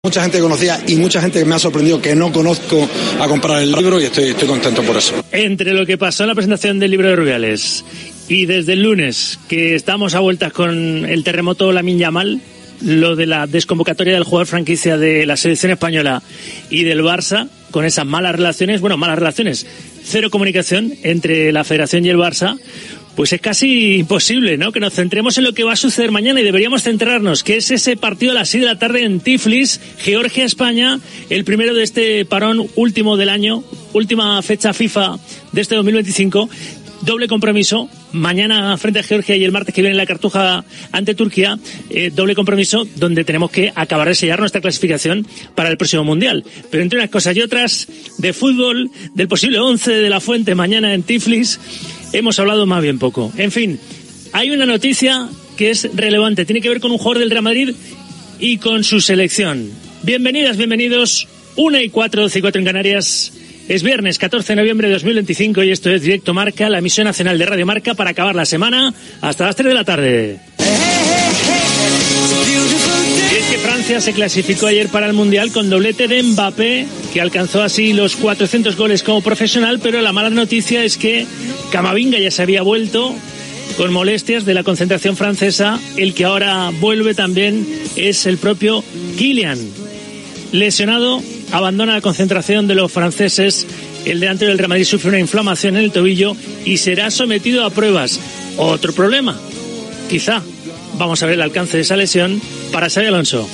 Mucha gente conocía y mucha gente que me ha sorprendido que no conozco a comprar el libro y estoy contento por eso. Entre lo que pasó en la presentación del libro de Rubiales y desde el lunes, que estamos a vueltas con el terremoto Lamine Yamal, lo de la desconvocatoria del jugador franquicia de la selección española y del Barça, con esas malas relaciones, cero comunicación entre la Federación y el Barça, pues es casi imposible, ¿no?, que nos centremos en lo que va a suceder mañana, y deberíamos centrarnos, que es ese partido a las 6 de la tarde en Tiflis, Georgia-España, el primero de este parón último del año, última fecha FIFA de este 2025, doble compromiso, mañana frente a Georgia y el martes que viene en la Cartuja ante Turquía, doble compromiso donde tenemos que acabar de sellar nuestra clasificación para el próximo Mundial. Pero entre unas cosas y otras, de fútbol, del posible 11 de la Fuente mañana en Tiflis, hemos hablado más bien poco. En fin, hay una noticia que es relevante, tiene que ver con un jugador del Real Madrid y con su selección. Bienvenidas, bienvenidos, 1:04, 12:04 en Canarias. Es viernes 14 de noviembre de 2025 y esto es Directo Marca, la emisión nacional de Radio Marca para acabar la semana hasta las 3 de la tarde. Y es que Francia se clasificó ayer para el Mundial con doblete de Mbappé, que alcanzó así los 400 goles como profesional, pero la mala noticia es que Camavinga ya se había vuelto con molestias de la concentración francesa. El que ahora vuelve también es el propio Kylian. Lesionado, abandona la concentración de los franceses. El delantero del Real Madrid sufre una inflamación en el tobillo y será sometido a pruebas. Otro problema, quizá. Vamos a ver el alcance de esa lesión para Xabi Alonso.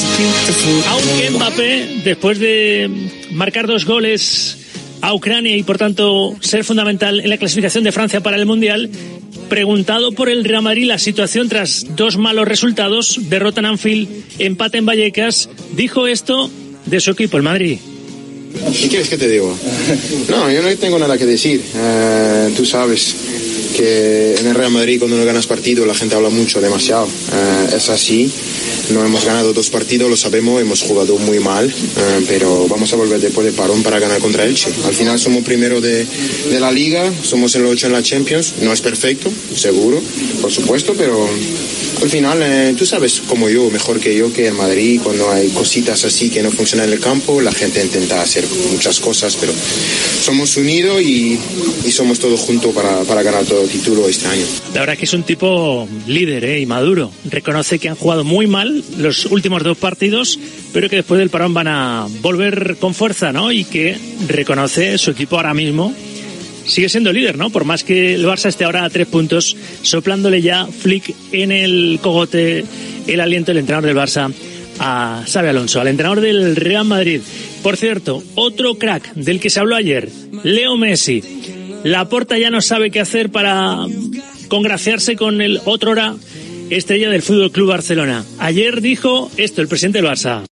Aunque Mbappé, después de marcar 2 goles a Ucrania y por tanto ser fundamental en la clasificación de Francia para el Mundial, preguntado por el Real Madrid la situación tras 2 malos resultados, derrota en Anfield, empate en Vallecas, dijo esto de su equipo, el Madrid. ¿Qué quieres que te diga? No, yo no tengo nada que decir. Tú sabes que en el Real Madrid cuando no ganas partido la gente habla mucho, demasiado. Es así. No hemos ganado 2 partidos, lo sabemos, hemos jugado muy mal, pero vamos a volver después de parón para ganar contra Elche. Al final somos primero de la Liga, somos el 8 en la Champions. No es perfecto, seguro, por supuesto, pero al final tú sabes como yo, mejor que yo, que en Madrid cuando hay cositas así que no funcionan en el campo, la gente intenta hacer muchas cosas, pero somos unidos y somos todos juntos para ganar todo el título este año. La verdad es que es un tipo líder y maduro. Reconoce que han jugado muy mal los últimos 2 partidos, pero que después del parón van a volver con fuerza, ¿no? Y que reconoce su equipo ahora mismo sigue siendo líder, ¿no? Por más que el Barça esté ahora a 3 puntos, soplándole ya Flick en el cogote el aliento del entrenador del Barça a Xabi Alonso, al entrenador del Real Madrid. Por cierto, otro crack del que se habló ayer, Leo Messi. Laporta ya no sabe qué hacer para congraciarse con el otrora estrella del Fútbol Club Barcelona. Ayer dijo esto el presidente del Barça.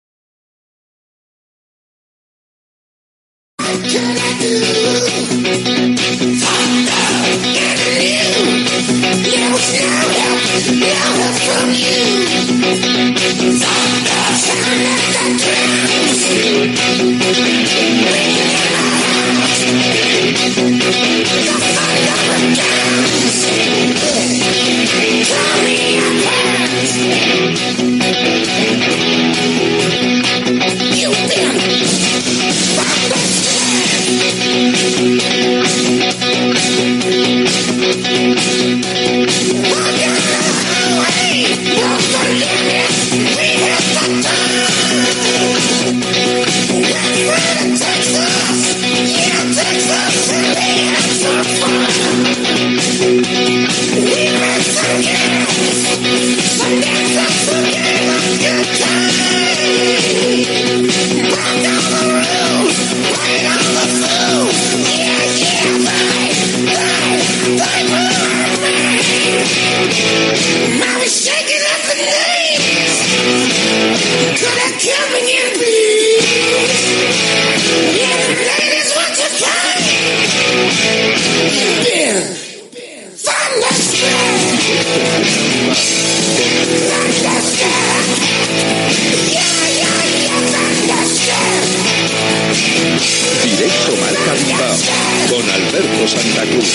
Directo Marca Bilbao con Alberto Santa Cruz.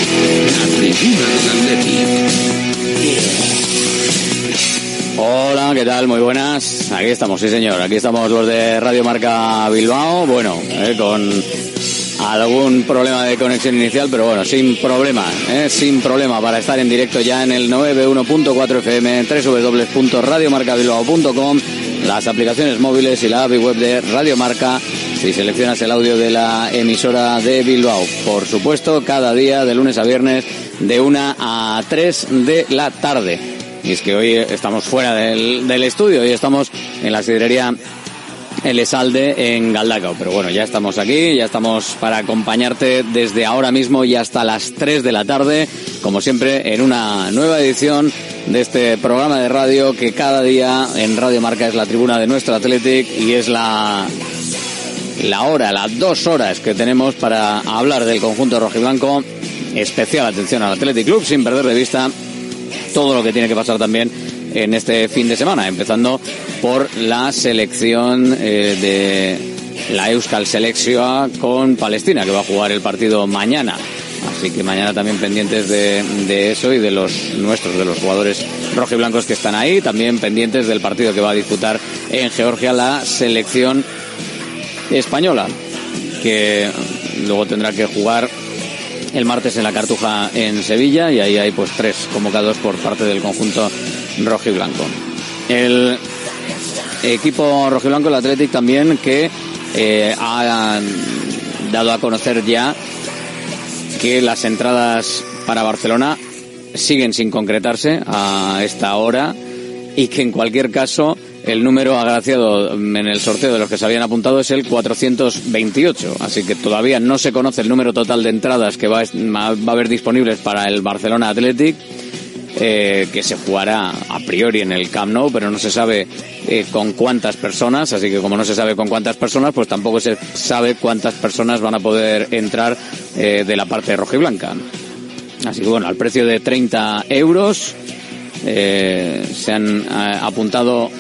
La tribuna del Atleti. Hola, ¿qué ¿qué tal? Muy buenas. Aquí estamos, sí señor. Aquí estamos los de Radio Marca Bilbao. Bueno, con algún problema de conexión inicial, pero bueno, sin problema para estar en directo ya en el 91.4 FM, www.radiomarcabilbao.com, las aplicaciones móviles y la app y web de Radio Marca, si seleccionas el audio de la emisora de Bilbao. Por supuesto, cada día de lunes a viernes de 1 a 3 de la tarde. Y es que hoy estamos fuera del estudio y estamos en la sidrería El Esalde en Galdacao. Pero bueno, ya estamos aquí, ya estamos para acompañarte desde ahora mismo y hasta las 3 de la tarde, como siempre, en una nueva edición de este programa de radio que cada día en Radio Marca es la tribuna de nuestro Athletic y es las 2 horas que tenemos para hablar del conjunto rojiblanco. Especial atención al Athletic Club, sin perder de vista todo lo que tiene que pasar también en este fin de semana, empezando por la selección de la Euskal Selekzioa con Palestina, que va a jugar el partido mañana. Así que mañana también pendientes de eso y de los jugadores rojiblancos que están ahí, también pendientes del partido que va a disputar en Georgia la selección española, que luego tendrá que jugar el martes en la Cartuja en Sevilla, y ahí hay pues 3 convocados por parte del conjunto rojiblanco. El equipo rojiblanco, el Athletic, también, que ha dado a conocer ya que las entradas para Barcelona siguen sin concretarse a esta hora y que en cualquier caso el número agraciado en el sorteo de los que se habían apuntado es el 428, así que todavía no se conoce el número total de entradas que va a haber disponibles para el Barcelona Athletic, que se jugará a priori en el Camp Nou, pero no se sabe con cuántas personas, así que como no se sabe con cuántas personas, pues tampoco se sabe cuántas personas van a poder entrar de la parte rojiblanca. Así que bueno, al precio de 30 euros se han apuntado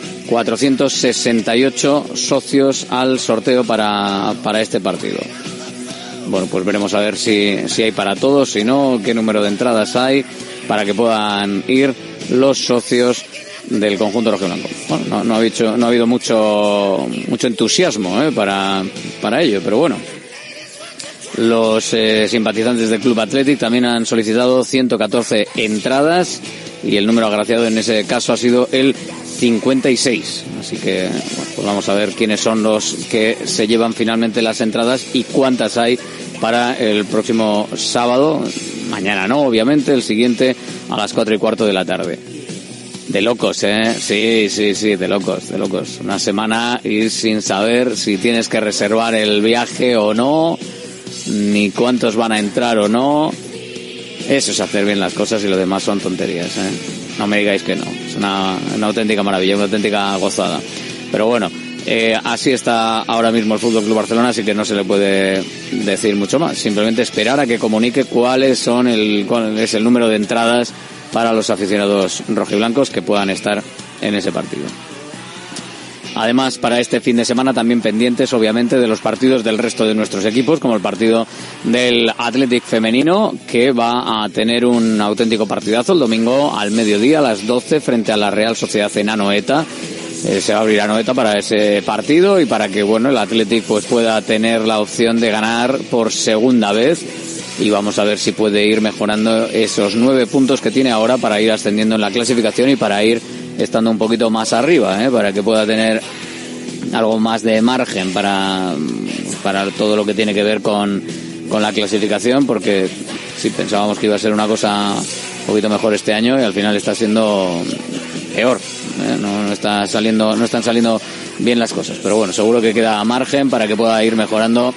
468 socios al sorteo para este partido. Bueno, pues veremos a ver si hay para todos, si no, qué número de entradas hay para que puedan ir los socios del conjunto rojiblanco. Bueno, no ha habido mucho entusiasmo para ello, pero bueno. Los simpatizantes del Club Athletic también han solicitado 114 entradas y el número agraciado en ese caso ha sido el 56. Así que bueno, pues vamos a ver quiénes son los que se llevan finalmente las entradas y cuántas hay para el próximo sábado. Mañana no, obviamente, el siguiente a las 4:15 de la tarde. De locos, Sí, de locos. Una semana ir sin saber si tienes que reservar el viaje o no, ni cuántos van a entrar o no. Eso es hacer bien las cosas y lo demás son tonterías, No me digáis que no. Es una auténtica maravilla, una auténtica gozada. Pero bueno, así está ahora mismo el Fútbol Club Barcelona, así que no se le puede decir mucho más. Simplemente esperar a que comunique cuál es el número de entradas para los aficionados rojiblancos que puedan estar en ese partido. Además, para este fin de semana también pendientes, obviamente, de los partidos del resto de nuestros equipos, como el partido del Athletic femenino, que va a tener un auténtico partidazo el domingo al mediodía, a las 12, frente a la Real Sociedad en Anoeta. Se va a abrir Anoeta para ese partido y para que, bueno, el Athletic pues pueda tener la opción de ganar por segunda vez. Y vamos a ver si puede ir mejorando esos 9 puntos que tiene ahora para ir ascendiendo en la clasificación y para ir estando un poquito más arriba, para que pueda tener algo más de margen para todo lo que tiene que ver con la clasificación, porque sí pensábamos que iba a ser una cosa un poquito mejor este año y al final está siendo peor, no están saliendo bien las cosas, pero bueno, seguro que queda margen para que pueda ir mejorando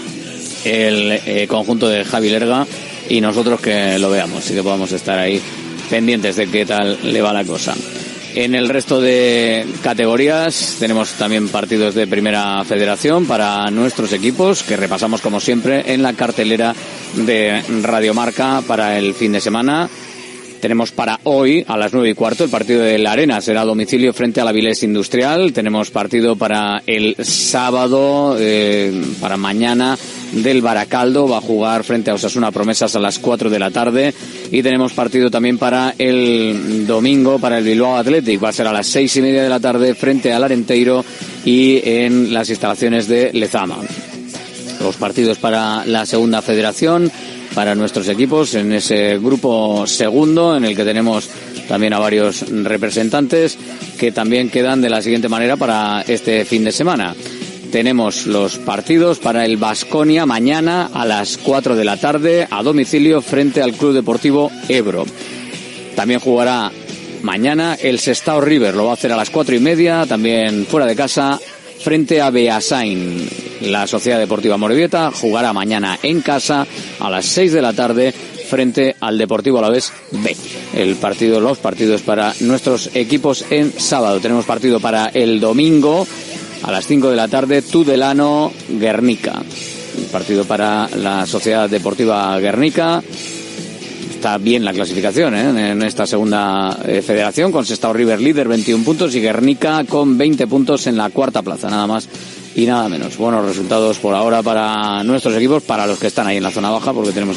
el conjunto de Javi Lerga y nosotros que lo veamos y que podamos estar ahí pendientes de qué tal le va la cosa. En el resto de categorías tenemos también partidos de Primera Federación para nuestros equipos que repasamos como siempre en la cartelera de Radio Marca para el fin de semana. Tenemos para hoy, a las 9:15, el partido de la Arena. Será a domicilio frente a la Avilés Industrial. Tenemos partido para el sábado, para mañana, del Baracaldo. Va a jugar frente a Osasuna Promesas a las 4 de la tarde. Y tenemos partido también para el domingo, para el Bilbao Athletic. Va a ser a las 6:30 de la tarde frente al Arenteiro y en las instalaciones de Lezama. Los partidos para la segunda federación, para nuestros equipos en ese grupo segundo, en el que tenemos también a varios representantes que también quedan de la siguiente manera para este fin de semana. Tenemos los partidos para el Baskonia mañana a las 4 de la tarde a domicilio frente al Club Deportivo Ebro. También jugará mañana el Sestao River, lo va a hacer a las 4:30, también fuera de casa, frente a Beasain. La Sociedad Deportiva Amorebieta jugará mañana en casa a las 6 de la tarde frente al Deportivo Alavés B. Los partidos para nuestros equipos en sábado. Tenemos partido para el domingo a las 5 de la tarde, Tudelano Guernica. El partido para la Sociedad Deportiva Guernica. Está bien la clasificación en esta segunda federación, con Sestao River líder 21 puntos y Guernica con 20 puntos en la cuarta plaza, nada más y nada menos. Buenos resultados por ahora para nuestros equipos, para los que están ahí en la zona baja, porque tenemos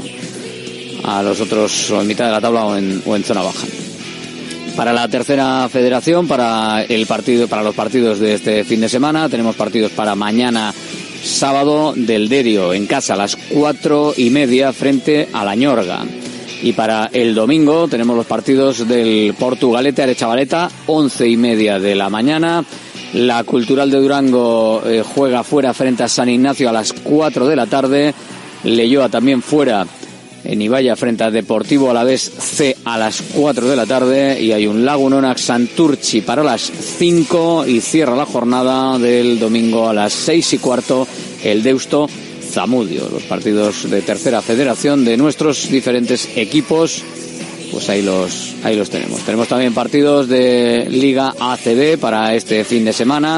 a los otros o en mitad de la tabla o en zona baja. Para la tercera federación, para los partidos de este fin de semana, tenemos partidos para mañana sábado del Derio en casa a las 4:30 frente a la Ñorga. Y para el domingo tenemos los partidos del Portugalete Arechavaleta, 11:30 de la mañana. La Cultural de Durango juega fuera frente a San Ignacio a las 4 de la tarde. Leioa también fuera en Ibaya frente a Deportivo Alavés C a las 4 de la tarde. Y hay un Lagunonac Santurchi para las 5 y cierra la jornada del domingo a las 6:15 el Deusto Zamudio. Los partidos de tercera federación de nuestros diferentes equipos, pues ahí los tenemos. Tenemos también partidos de Liga ACB para este fin de semana.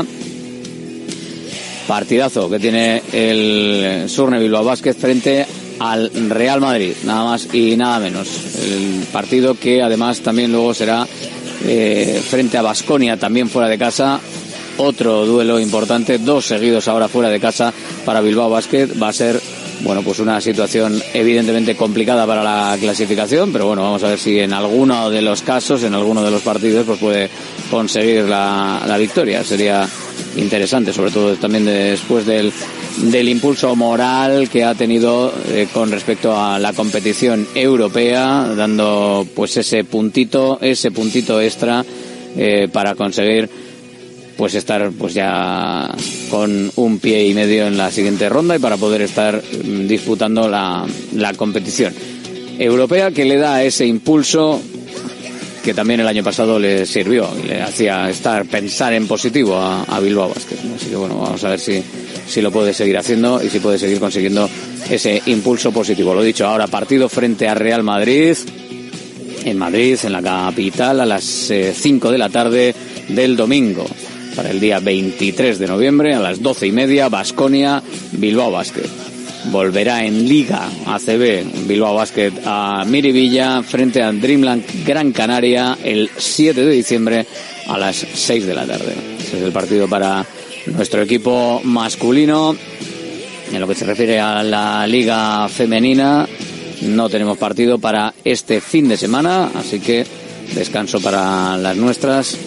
Partidazo que tiene el Surne Bilbao Basket frente al Real Madrid, nada más y nada menos. El partido que además también luego será frente a Baskonia, también fuera de casa. Otro duelo importante, 2 seguidos ahora fuera de casa para Bilbao Basket. Va a ser, bueno, pues una situación evidentemente complicada para la clasificación, pero bueno, vamos a ver si en alguno de los casos, en alguno de los partidos, pues puede conseguir la victoria. Sería interesante, sobre todo también después del impulso moral que ha tenido con respecto a la competición europea, dando pues ese puntito extra para conseguir pues estar pues ya con un pie y medio en la siguiente ronda y para poder estar disputando la competición europea, que le da ese impulso que también el año pasado le sirvió y le hacía pensar en positivo a Bilbao Basket. Así que bueno, vamos a ver si lo puede seguir haciendo y si puede seguir consiguiendo ese impulso positivo. Lo dicho, ahora partido frente a Real Madrid en Madrid, en la capital, a las 5 de la tarde del domingo. Para el día 23 de noviembre a las 12:30, Baskonia Bilbao Basket. Volverá en Liga ACB Bilbao Basket a Miribilla frente a Dreamland Gran Canaria el 7 de diciembre a las 6 de la tarde. Ese es el partido para nuestro equipo masculino. En lo que se refiere a la Liga Femenina, no tenemos partido para este fin de semana, así que descanso para las nuestras.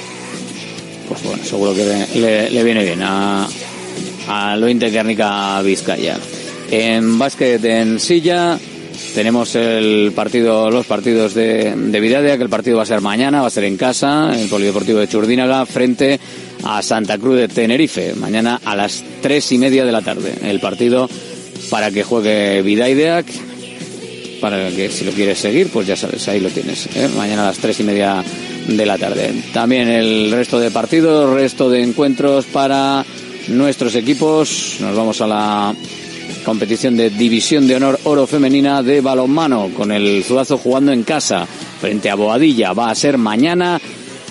Pues bueno, seguro que le viene bien a Lointe Guernica Vizcaya. En básquet en silla tenemos los partidos de Vidadia, que el partido va a ser mañana, va a ser en casa, en el Polideportivo de Churdínaga, frente a Santa Cruz de Tenerife, mañana a las 3:30 de la tarde. El partido para que juegue Vidaideak, para que si lo quieres seguir, pues ya sabes, ahí lo tienes, mañana a las 3:30 de la tarde. También el resto de partidos, resto de encuentros para nuestros equipos. Nos vamos a la competición de División de Honor Oro Femenina de balonmano, con el Zuazo jugando en casa frente a Boadilla. Va a ser mañana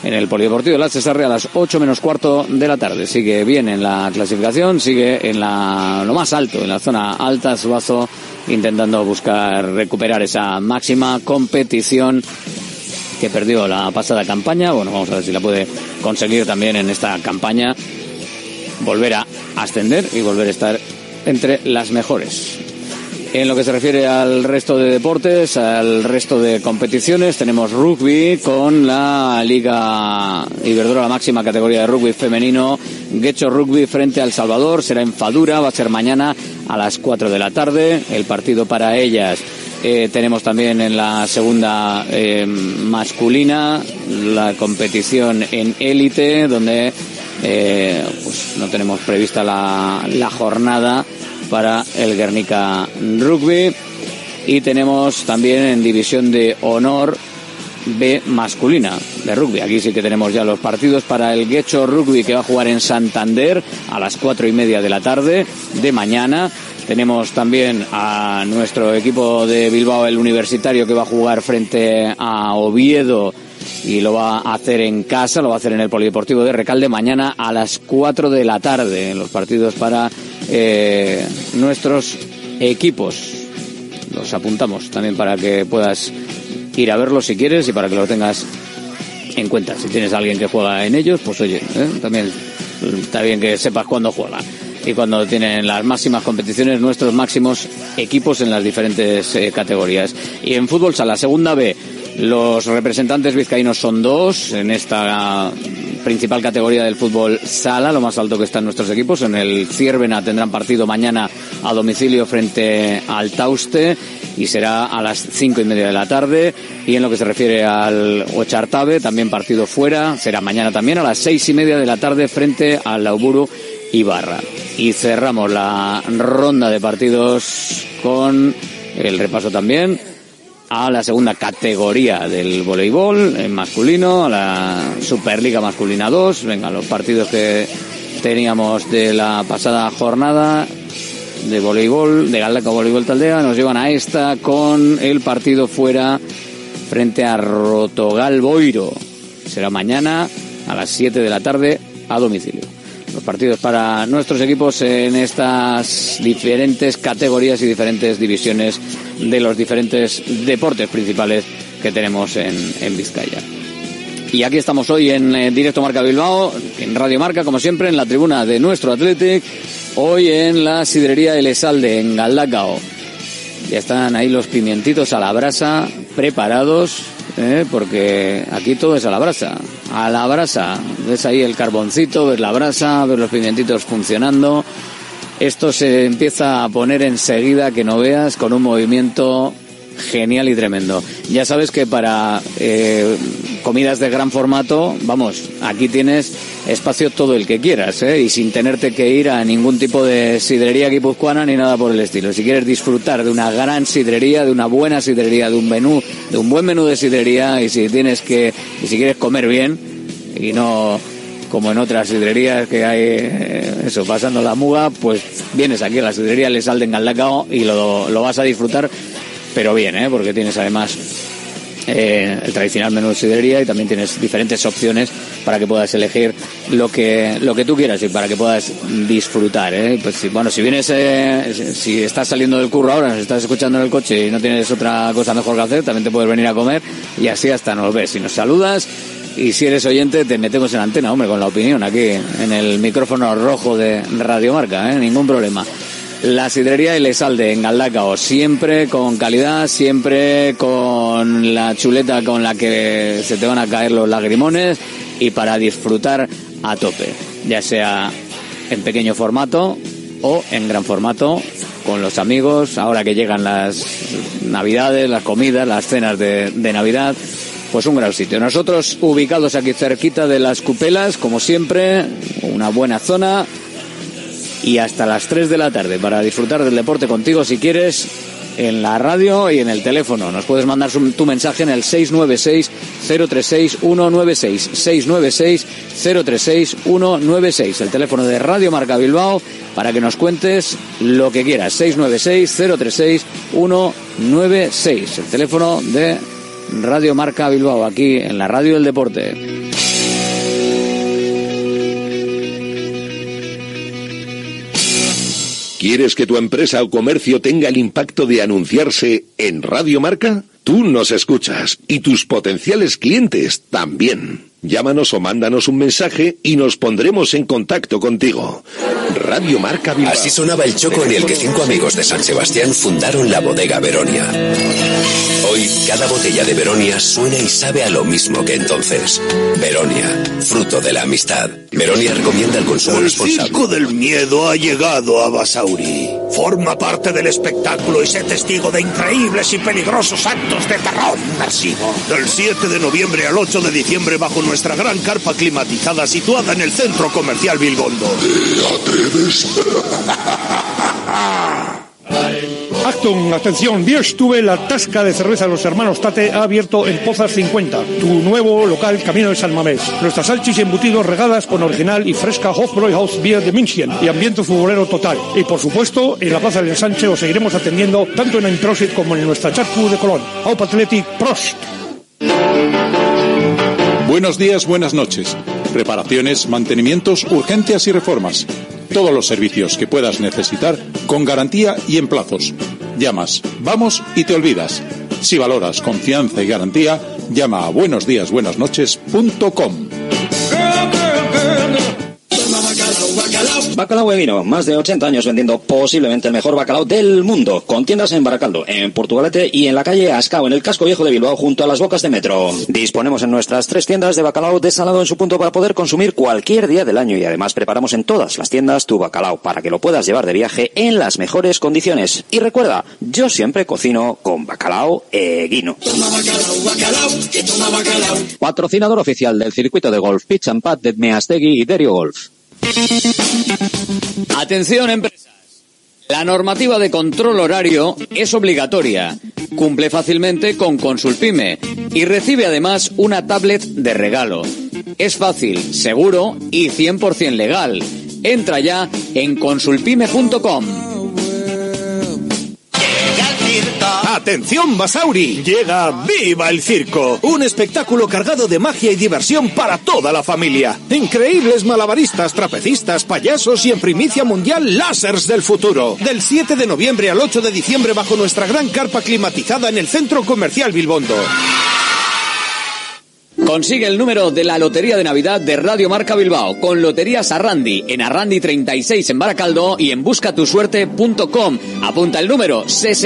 en el Polideportivo de la Cesarre a las 8 menos cuarto de la tarde. Sigue bien en la clasificación, sigue en lo más alto, en la zona alta, Zuazo, intentando buscar recuperar esa máxima competición que perdió la pasada campaña. Bueno, vamos a ver si la puede conseguir también en esta campaña, volver a ascender y volver a estar entre las mejores. En lo que se refiere al resto de deportes, al resto de competiciones, tenemos rugby con la Liga Iberdrola, la máxima categoría de rugby femenino. Guecho Rugby frente al Salvador, será en Fadura, va a ser mañana a las 4 de la tarde, el partido para ellas. Tenemos también en la segunda masculina la competición en élite, donde pues no tenemos prevista la jornada para el Guernica Rugby, y tenemos también en división de honor B masculina de rugby. Aquí sí que tenemos ya los partidos para el Guecho Rugby, que va a jugar en Santander a las 4:30 de la tarde de mañana. Tenemos también a nuestro equipo de Bilbao, el Universitario, que va a jugar frente a Oviedo, y lo va a hacer en casa, lo va a hacer en el Polideportivo de Recalde mañana a las 4 de la tarde. Los partidos para nuestros equipos los apuntamos también para que puedas ir a verlos si quieres, y para que lo tengas en cuenta. Si tienes a alguien que juega en ellos, pues oye, también está bien que sepas cuándo juega y cuando tienen las máximas competiciones nuestros máximos equipos en las diferentes categorías. Y en fútbol sala, segunda B, los representantes vizcaínos son 2 en esta principal categoría del fútbol sala, lo más alto que están nuestros equipos. En el Ciervena tendrán partido mañana a domicilio frente al Tauste, y será a las 5:30 de la tarde. Y en lo que se refiere al Ochartabe, también partido fuera, será mañana también a las 6:30 de la tarde frente al Lauburu Ibarra. Y cerramos la ronda de partidos con el repaso también a la segunda categoría del voleibol en masculino, a la Superliga Masculina 2. Venga, los partidos que teníamos de la pasada jornada de voleibol, de Galdakao Voleibol Taldea, nos llevan a esta con el partido fuera frente a Rotogal Boiro. Será mañana a las 7 de la tarde a domicilio. Los partidos para nuestros equipos en estas diferentes categorías y diferentes divisiones de los diferentes deportes principales que tenemos en Vizcaya. Y aquí estamos hoy en Directo Marca Bilbao, en Radio Marca, como siempre, en la tribuna de nuestro Athletic, hoy en la sidrería El Esalde, en Galdakao. Ya están ahí los pimientitos a la brasa, preparados, porque aquí todo es a la brasa. A la brasa, ves ahí el carboncito, ves la brasa, ves los pimientitos funcionando. Esto se empieza a poner enseguida, que no veas, con un movimiento genial y tremendo. Ya sabes que para comidas de gran formato, vamos, aquí tienes espacio todo el que quieras, y sin tenerte que ir a ningún tipo de sidrería guipuzcoana ni nada por el estilo. Si quieres disfrutar de una gran sidrería, de una buena sidrería, de un buen menú de sidrería, y si quieres comer bien y no como en otras sidrerías que hay pasando la muga, pues vienes aquí a la sidrería El Esalde en Galdakao y lo vas a disfrutar, pero bien, porque tienes además el tradicional menú de sidrería, y también tienes diferentes opciones para que puedas elegir lo que tú quieras y para que puedas disfrutar, Pues si vienes, si estás saliendo del curro ahora, nos estás escuchando en el coche y no tienes otra cosa mejor que hacer, también te puedes venir a comer y así hasta nos ves y nos saludas. Y si eres oyente, te metemos en antena, hombre, con la opinión aquí en el micrófono rojo de Radio Marca, ningún problema. La sidrería El Esalde en Galdakao, siempre con calidad, siempre con la chuleta con la que se te van a caer los lagrimones, y para disfrutar a tope, ya sea en pequeño formato o en gran formato, con los amigos, ahora que llegan las navidades, las comidas, las cenas de Navidad. Pues un gran sitio. Nosotros ubicados aquí cerquita de las Cupelas, como siempre, una buena zona, y hasta las 3 de la tarde para disfrutar del deporte contigo, si quieres, en la radio y en el teléfono. Nos puedes mandar tu mensaje en el 696-036-196, 696-036-196, el teléfono de Radio Marca Bilbao, para que nos cuentes lo que quieras. 696-036-196, el teléfono de Radio Marca Bilbao, aquí en la radio del deporte. ¿Quieres que tu empresa o comercio tenga el impacto de anunciarse en Radio Marca? Tú nos escuchas y tus potenciales clientes también. Llámanos o mándanos un mensaje y nos pondremos en contacto contigo. Radio Marca Bilbao. Así sonaba el choco en el que 5 amigos de San Sebastián fundaron la bodega Veronia. Hoy, cada botella de Veronia suena y sabe a lo mismo que entonces. Veronia, fruto de la amistad. Veronia recomienda el consumo responsable. El circo del miedo ha llegado a Basauri. Forma parte del espectáculo y sé testigo de increíbles y peligrosos actos de terror inmersivo. Del 7 de noviembre al 8 de diciembre bajo nuestra gran carpa climatizada situada en el Centro Comercial Bilbondo. ¿Te atreves? Acton, atención, Bierstube, la tasca de cerveza de los hermanos Tate, ha abierto en Pozas 50, tu nuevo local camino de San Mamés. Nuestras salchis y embutidos regadas con original y fresca Hofbräuhaus Bier de München y ambiente futbolero total. Y por supuesto, en la Plaza del Ensanche os seguiremos atendiendo tanto en Prosit como en nuestra Charcu de Colón. Aup Athletic, Prost. Buenos días, buenas noches. Reparaciones, mantenimientos, urgencias y reformas. Todos los servicios que puedas necesitar con garantía y en plazos. Llamas, vamos y te olvidas. Si valoras confianza y garantía, llama a buenosdíasbuenasnoches.com. Bacalao Evino, más de 80 años vendiendo posiblemente el mejor bacalao del mundo, con tiendas en Baracaldo, en Portugalete y en la calle Ascao, en el casco viejo de Bilbao, junto a las bocas de metro. Disponemos en nuestras 3 tiendas de bacalao desalado en su punto para poder consumir cualquier día del año y además preparamos en todas las tiendas tu bacalao para que lo puedas llevar de viaje en las mejores condiciones. Y recuerda, yo siempre cocino con bacalao Eguino. Patrocinador oficial del circuito de golf Pitch and Pad de Meastegui y Derio Golf. Atención, empresas. La normativa de control horario es obligatoria. Cumple fácilmente con Consulpime y recibe además una tablet de regalo. Es fácil, seguro y 100% legal. Entra ya en consulpime.com. ¡Atención, Basauri! Llega ¡Viva el Circo! Un espectáculo cargado de magia y diversión para toda la familia. Increíbles malabaristas, trapecistas, payasos y en primicia mundial lásers del futuro. Del 7 de noviembre al 8 de diciembre bajo nuestra gran carpa climatizada en el Centro Comercial Bilbondo. Consigue el número de la Lotería de Navidad de Radio Marca Bilbao con Loterías Arrandi, en Arrandi 36 en Baracaldo y en buscatusuerte.com. Apunta el número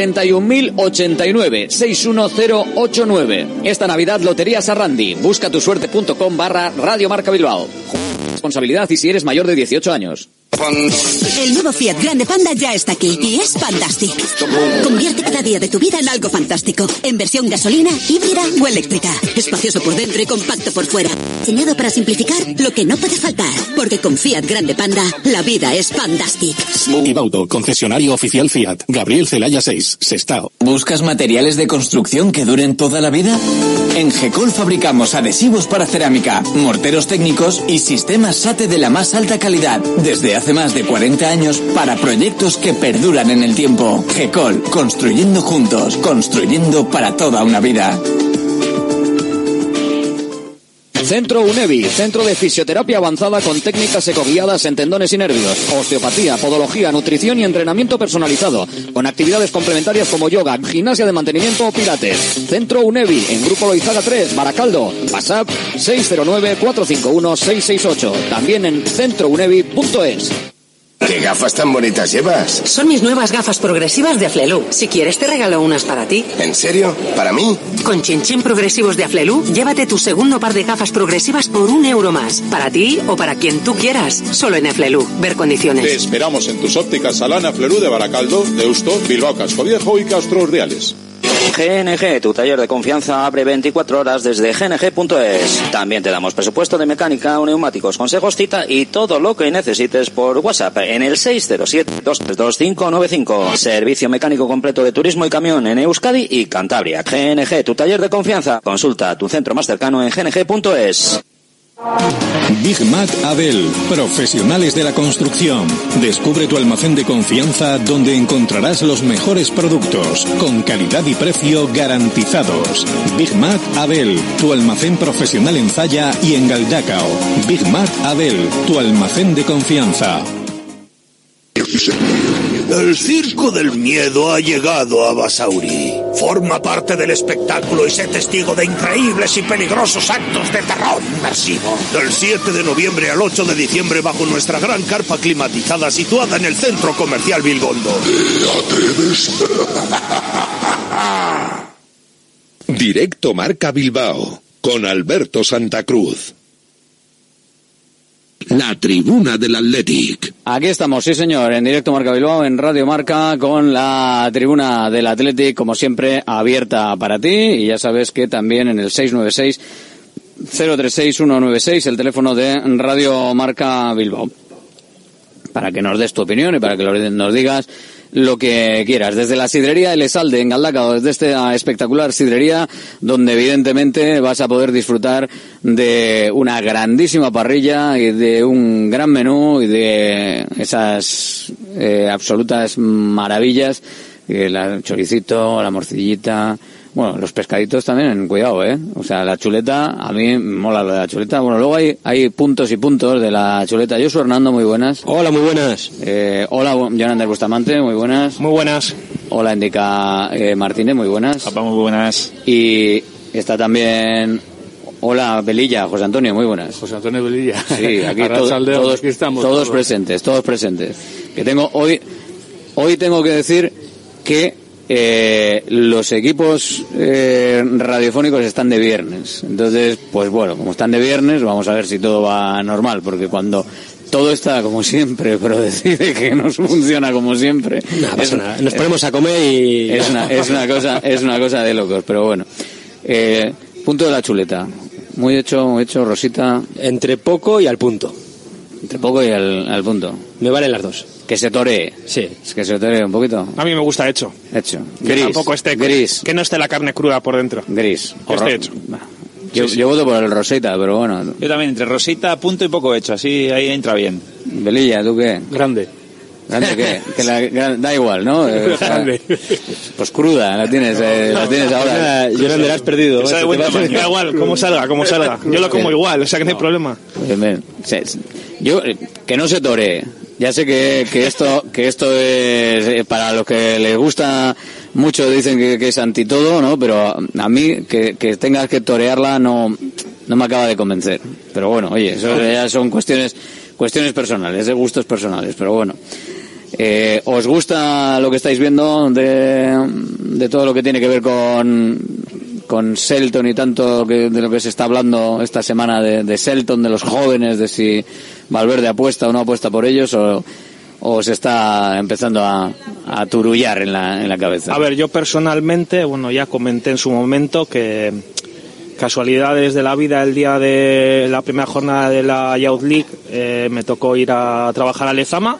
61.089-61089. Esta Navidad Loterías Arrandi, buscatusuerte.com/Radio Marca Bilbao. Responsabilidad y si eres mayor de 18 años. El nuevo Fiat Grande Panda ya está aquí y es fantástico. Convierte cada día de tu vida en algo fantástico. En versión gasolina, híbrida o eléctrica. Espacioso por dentro y compacto por fuera. Diseñado para simplificar lo que no puede faltar. Porque con Fiat Grande Panda, la vida es fantástica. Ibauto, concesionario oficial Fiat. Gabriel Celaya 6, Sestao. ¿Buscas materiales de construcción que duren toda la vida? En GECOL fabricamos adhesivos para cerámica, morteros técnicos y sistemas SATE de la más alta calidad. Desde hace más de 40 años para proyectos que perduran en el tiempo. GECOL, construyendo juntos, construyendo para toda una vida. Centro UNEVI, centro de fisioterapia avanzada con técnicas ecoguiadas en tendones y nervios, osteopatía, podología, nutrición y entrenamiento personalizado, con actividades complementarias como yoga, gimnasia de mantenimiento o pilates. Centro UNEVI, en Grupo Loizaga 3, Baracaldo, WhatsApp 609-451-668, también en centrounevi.es. ¿Qué gafas tan bonitas llevas? Son mis nuevas gafas progresivas de Aflelu. Si quieres te regalo unas para ti. ¿En serio? ¿Para mí? Con Chin progresivos de Aflelu, llévate tu segundo par de gafas progresivas por €1 más. Para ti o para quien tú quieras. Solo en Aflelu. Ver condiciones. Te esperamos en tus ópticas Alana Aflelu de Baracaldo, Deusto, Bilbao Casco Viejo y Castro Urdiales. GNG, tu taller de confianza, abre 24 horas desde gng.es. También te damos presupuesto de mecánica, neumáticos, consejos, cita y todo lo que necesites por WhatsApp en el 607-232-595. Servicio mecánico completo de turismo y camión en Euskadi y Cantabria. GNG, tu taller de confianza. Consulta tu centro más cercano en gng.es. Big Mac Abel, profesionales de la construcción. Descubre tu almacén de confianza donde encontrarás los mejores productos, con calidad y precio garantizados. Big Mac Abel, tu almacén profesional en Zalla y en Galdacao. Big Mac Abel, tu almacén de confianza. El circo del miedo ha llegado a Basauri. Forma parte del espectáculo y sé testigo de increíbles y peligrosos actos de terror inmersivo. Del 7 de noviembre al 8 de diciembre bajo nuestra gran carpa climatizada situada en el centro comercial Bilbondo. ¿Te atreves? Directo Marca Bilbao con Alberto Santa Cruz. La tribuna del Athletic. Aquí estamos, sí señor, en Directo Marca Bilbao, en Radio Marca, con la tribuna del Athletic, como siempre, abierta para ti. Y ya sabes que también en el 696-036-196, el teléfono de Radio Marca Bilbao, para que nos des tu opinión y para que nos digas lo que quieras, desde la sidrería El Esalde en Galdacao, desde esta espectacular sidrería donde evidentemente vas a poder disfrutar de una grandísima parrilla y de un gran menú y de esas absolutas maravillas, el choricito, la morcillita, bueno, los pescaditos también, cuidado, o sea, la chuleta, a mí me mola lo de la chuleta. Bueno, luego hay puntos y puntos de la chuleta. Yo soy Hernando, muy buenas. Hola, muy buenas. Hola, Jonander Bustamante, muy buenas. Muy buenas. Hola, Indica Martínez, muy buenas. Papá, muy buenas. Y está también... Hola, Velilla, José Antonio, muy buenas. José Antonio Velilla. Sí, aquí todos aquí estamos. Todos presentes. Que tengo hoy tengo que decir que los equipos radiofónicos están de viernes. Entonces, pues bueno, como están de viernes, vamos a ver si todo va normal, porque cuando todo está como siempre, pero decide que no funciona como siempre, nada. Nos ponemos a comer y es una cosa de locos, pero bueno. Punto de la chuleta. Muy hecho, Rosita. Entre poco y al punto. Entre poco y al punto. Me valen las dos. Que se toree. Sí. Es que se toree un poquito. A mí me gusta hecho. Gris. Tampoco esté gris. Que no esté la carne cruda por dentro. Gris. Que esté hecho. Yo voto por el Rosita, pero bueno. Yo también, entre Rosita, punto y poco hecho. Así ahí entra bien. Velilla, ¿tú qué? Grande. ¿Grande qué? Da igual, ¿no? Grande. Pues cruda, la tienes ahora. Yo no la has perdido. Da igual, como salga. Yo lo como igual, o sea que no hay problema. Yo, que no se toree. Ya sé que esto es para los que les gusta mucho, dicen que es anti todo, ¿no? Pero a mí que tengas que torearla no me acaba de convencer. Pero bueno, oye, eso ya son cuestiones personales, de gustos personales, pero bueno. ¿Os gusta lo que estáis viendo de todo lo que tiene que ver con Selton y tanto de lo que se está hablando esta semana de Selton, de los jóvenes, de si Valverde apuesta o no apuesta por ellos, o se está empezando a turullar en la cabeza? A ver, yo personalmente, bueno, ya comenté en su momento que casualidades de la vida, el día de la primera jornada de la Youth League me tocó ir a trabajar a Lezama.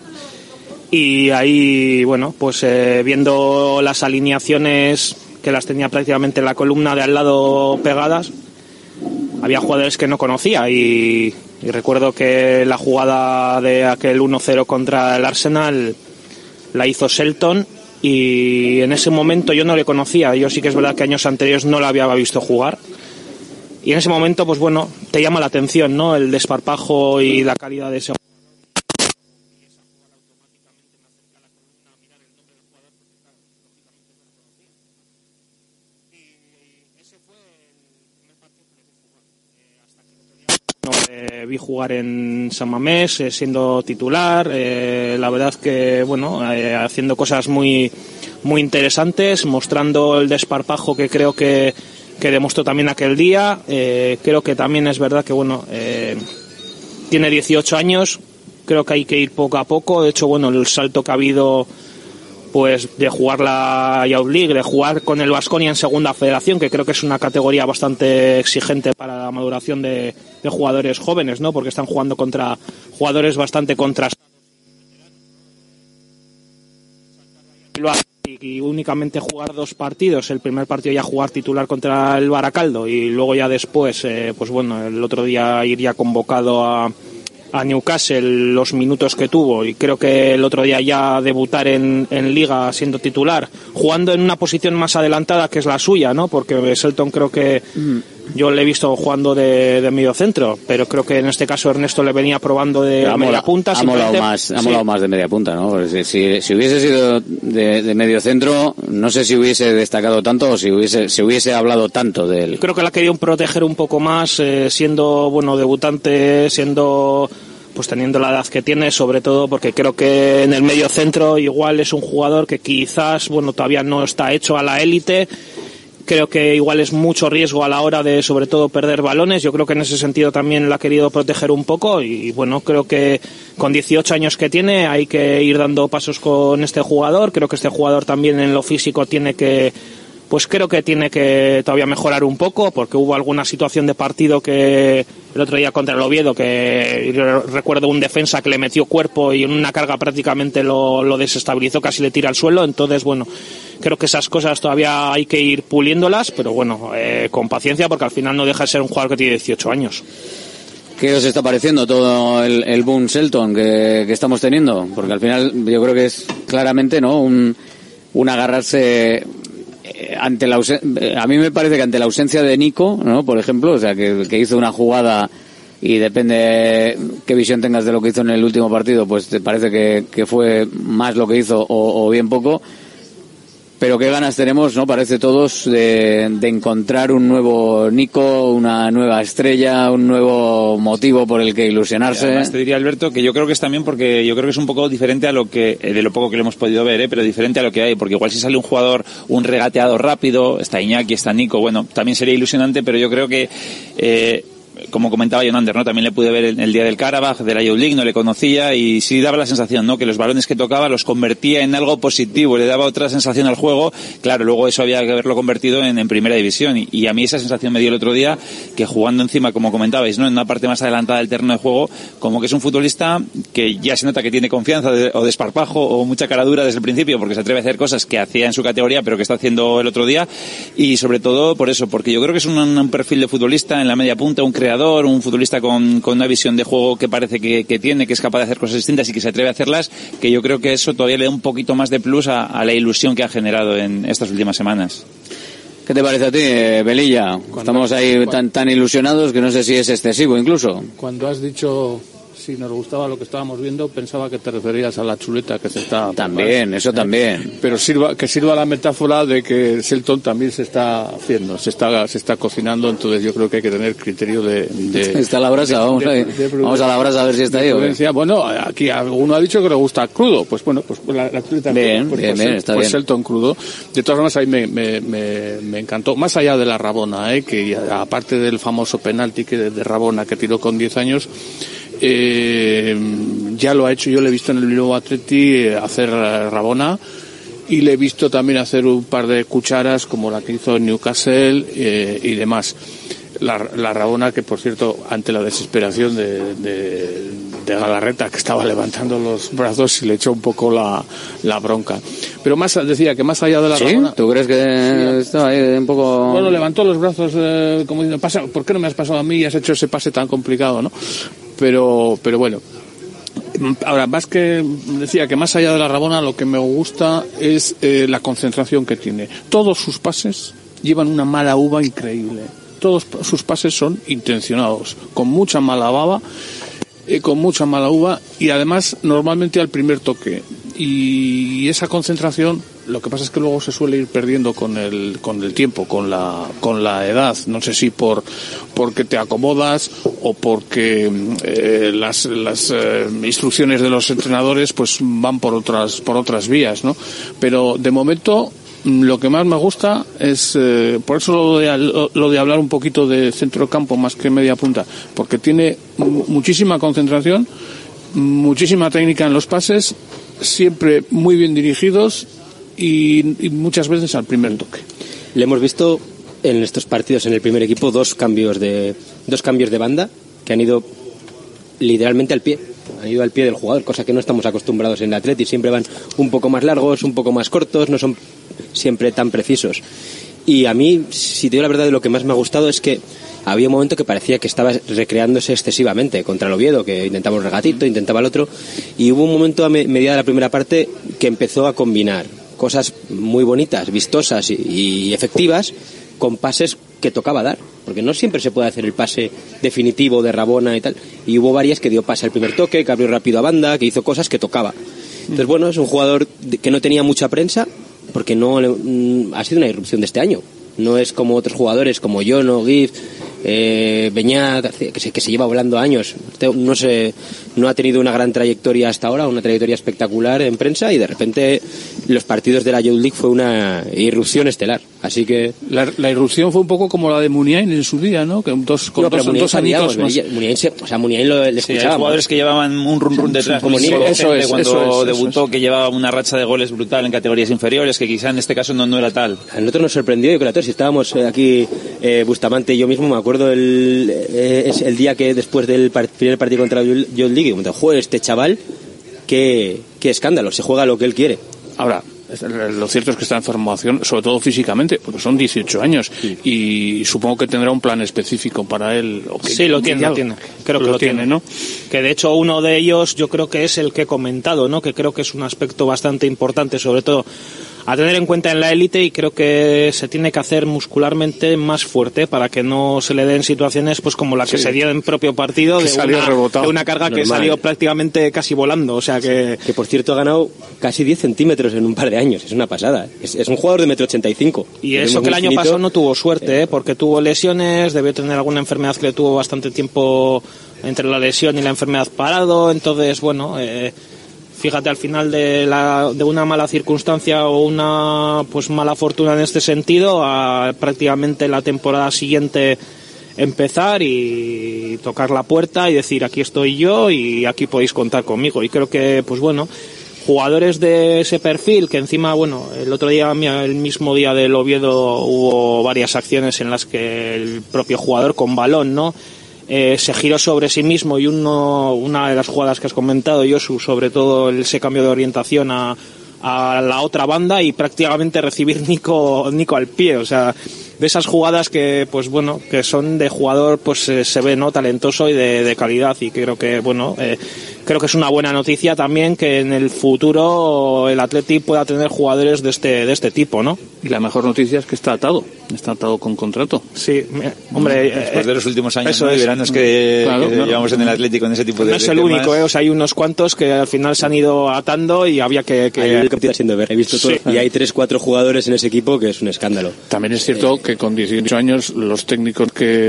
Y ahí, bueno, pues viendo las alineaciones que las tenía prácticamente en la columna de al lado pegadas, había jugadores que no conocía y recuerdo que la jugada de aquel 1-0 contra el Arsenal la hizo Selton y en ese momento yo no le conocía. Yo sí que es verdad que años anteriores no lo había visto jugar y en ese momento, pues bueno, te llama la atención, ¿no? El desparpajo y la calidad de ese. Vi jugar en San Mamés siendo titular, la verdad que bueno, haciendo cosas muy interesantes, mostrando el desparpajo que creo que demostró también aquel día. Creo que también es verdad que bueno, tiene 18 años, creo que hay que ir poco a poco. De hecho, bueno, el salto que ha habido pues de jugar la Youth League, de jugar con el Baskonia en segunda federación, que creo que es una categoría bastante exigente para la maduración de jugadores jóvenes, ¿no? Porque están jugando contra jugadores bastante contrastados y únicamente jugar 2 partidos, el primer partido ya jugar titular contra el Baracaldo y luego ya después, pues bueno, el otro día ir ya convocado a Newcastle los minutos que tuvo y creo que el otro día ya debutar en Liga siendo titular, jugando en una posición más adelantada que es la suya, ¿no? Porque Selton creo que yo le he visto jugando de medio centro, pero creo que en este caso Ernesto le venía probando de media punta. Ha molado más de media punta, ¿no? Si hubiese sido de medio centro, no sé si hubiese destacado tanto o si hubiese hablado tanto de él. Creo que la ha querido proteger un poco más, siendo debutante, pues teniendo la edad que tiene, sobre todo porque creo que en el medio centro igual es un jugador que quizás todavía no está hecho a la élite. Creo que igual es mucho riesgo a la hora de, sobre todo, perder balones. Yo creo que en ese sentido también la ha querido proteger un poco y creo que con 18 años que tiene hay que ir dando pasos con este jugador. Creo que este jugador también en lo físico creo que tiene que todavía mejorar un poco, porque hubo alguna situación de partido que el otro día contra el Oviedo, que recuerdo un defensa que le metió cuerpo y en una carga prácticamente lo desestabilizó, casi le tira al suelo. Entonces, creo que esas cosas todavía hay que ir puliéndolas, pero con paciencia, porque al final no deja de ser un jugador que tiene 18 años. ¿Qué os está pareciendo todo el boom Shelton que estamos teniendo? Porque al final yo creo que es claramente, ¿no?, un agarrarse ante a mí me parece que ante la ausencia de Nico, ¿no?, por ejemplo, o sea, que hizo una jugada y depende qué visión tengas de lo que hizo en el último partido, pues te parece que fue más lo que hizo o bien poco. Pero qué ganas tenemos, ¿no?, parece todos, de encontrar un nuevo Nico, una nueva estrella, un nuevo motivo por el que ilusionarse. Además te diría, Alberto, que yo creo que es también porque yo creo que es un poco diferente a lo que, de lo poco que lo hemos podido ver, pero diferente a lo que hay, porque igual si sale un jugador, un regateador rápido, está Iñaki, está Nico, también sería ilusionante, pero yo creo que como comentaba Jonander, ¿no?, también le pude ver el día del Karabaj, de la Youth League, no le conocía y sí daba la sensación, ¿no?, que los balones que tocaba los convertía en algo positivo, le daba otra sensación al juego. Claro, luego eso había que haberlo convertido en primera división y a mí esa sensación me dio el otro día, que jugando encima, como comentabais, ¿no?, en una parte más adelantada del terreno de juego, como que es un futbolista que ya se nota que tiene confianza o desparpajo o mucha cara dura desde el principio, porque se atreve a hacer cosas que hacía en su categoría pero que está haciendo el otro día, y sobre todo por eso, porque yo creo que es un perfil de futbolista en la media punta, un creador, un futbolista con una visión de juego que parece que tiene, que es capaz de hacer cosas distintas y que se atreve a hacerlas, que yo creo que eso todavía le da un poquito más de plus a la ilusión que ha generado en estas últimas semanas. ¿Qué te parece a ti, Velilla? Estamos ahí tan ilusionados que no sé si es excesivo incluso. Cuando has dicho si nos gustaba lo que estábamos viendo, pensaba que te referías a la chuleta que se está... También, eso también. Pero que sirva la metáfora de que Shelton también se está haciendo, se está cocinando, entonces yo creo que hay que tener criterio de está la brasa, vamos a la brasa a ver si está ahí. Bueno, aquí alguno ha dicho que le gusta crudo, pues la chuleta... Bien, está bien. Shelton crudo. De todas formas, ahí me encantó, más allá de la Rabona, que aparte del famoso penalti de Rabona que tiró con 10 años, ya lo ha hecho, yo le he visto en el Bilbao Athletic hacer Rabona y le he visto también hacer un par de cucharas como la que hizo en Newcastle y demás. La Rabona, que por cierto, ante la desesperación de Galarreta, que estaba levantando los brazos, y le echó un poco la bronca. Pero decía que más allá de la Rabona... ¿Tú crees que estaba ahí un poco...? Bueno, levantó los brazos como diciendo, ¿por qué no me has pasado a mí y has hecho ese pase tan complicado, no? Pero bueno, ahora, más que decía que más allá de la Rabona, lo que me gusta es la concentración que tiene. Todos sus pases llevan una mala uva increíble. Todos sus pases son intencionados, con mucha mala baba, con mucha mala uva, y además normalmente al primer toque. Y esa concentración, lo que pasa es que luego se suele ir perdiendo con el tiempo, con la edad. No sé si porque te acomodas o porque las instrucciones de los entrenadores pues van por otras vías, ¿no? Pero de momento lo que más me gusta es por eso lo de hablar un poquito de centrocampo más que media punta, porque tiene muchísima concentración, muchísima técnica en los pases, siempre muy bien dirigidos y muchas veces al primer toque. Le hemos visto en estos partidos en el primer equipo dos cambios de banda que han ido literalmente al pie. Han ido al pie del jugador, cosa que no estamos acostumbrados en el Athletic. Siempre van un poco más largos, un poco más cortos, no son siempre tan precisos. Y a mí, si te digo la verdad, de lo que más me ha gustado es que había un momento que parecía que estaba recreándose excesivamente contra el Oviedo, que intentaba un regatito, intentaba el otro, y hubo un momento a medida de la primera parte que empezó a combinar cosas muy bonitas, vistosas y efectivas con pases que tocaba dar, porque no siempre se puede hacer el pase definitivo de Rabona y tal, y hubo varias que dio pase al primer toque, que abrió rápido a banda, que hizo cosas que tocaba. Entonces bueno, es un jugador que no tenía mucha prensa, porque no ha sido una irrupción de este año. No es como otros jugadores como Jono, Gibbs, Beñat, que se lleva volando años. No ha tenido una gran trayectoria hasta ahora, una trayectoria espectacular en prensa, y de repente los partidos de la Youth League fue una irrupción estelar. Así que la irrupción fue un poco como la de Muniain en su día, ¿no? Que dos añitos más. Muniain lo escuchábamos. Hay jugadores que llevaban un run detrás, como cuando debutó, que llevaba una racha de goles brutal en categorías inferiores, que quizá en este caso no era tal. A nosotros nos sorprendió, yo creo, a todos. Si estábamos aquí, Bustamante y yo mismo, me acuerdo el día que después del primer partido contra la Youth League, me dijo, este chaval, qué escándalo, se juega lo que él quiere. Ahora, lo cierto es que está en formación, sobre todo físicamente, porque son 18 años, y supongo que tendrá un plan específico para él. Sí, lo tiene. Creo que lo tiene, ¿no? Que de hecho uno de ellos yo creo que es el que he comentado, ¿no? Que creo que es un aspecto bastante importante, sobre todo a tener en cuenta en la élite, y creo que se tiene que hacer muscularmente más fuerte para que no se le den situaciones pues como la que se dio en propio partido de una carga normal, que salió prácticamente casi volando, o sea que por cierto ha ganado casi 10 centímetros en un par de años, es una pasada, es un jugador de 1,85 m. Y eso que el año pasado no tuvo suerte, porque tuvo lesiones, debió tener alguna enfermedad que le tuvo bastante tiempo entre la lesión y la enfermedad parado, entonces bueno, fíjate, al final de una mala circunstancia o una pues mala fortuna en este sentido, a prácticamente la temporada siguiente empezar y tocar la puerta y decir aquí estoy yo y aquí podéis contar conmigo. Y creo que pues bueno, jugadores de ese perfil, que encima bueno, el otro día, el mismo día del Oviedo, hubo varias acciones en las que el propio jugador con balón, ¿no?, se giró sobre sí mismo, y una de las jugadas que has comentado, Josu, sobre todo ese cambio de orientación a la otra banda y prácticamente recibir Nico al pie, o sea, de esas jugadas que pues bueno, que son de jugador pues se ve, ¿no?, talentoso y de calidad, y creo que bueno, creo que es una buena noticia también que en el futuro el Athletic pueda tener jugadores de este tipo, ¿no? Y la mejor noticia es que está atado con contrato. Sí, hombre, después de los últimos años, ¿no?, y veranos que llevamos en el Atlético en ese tipo de no es el temas. único, o sea, hay unos cuantos que al final se han ido atando y había que está siendo ver, he visto todo, y hay 3-4 jugadores en ese equipo que es un escándalo. También es cierto que con 18 años los técnicos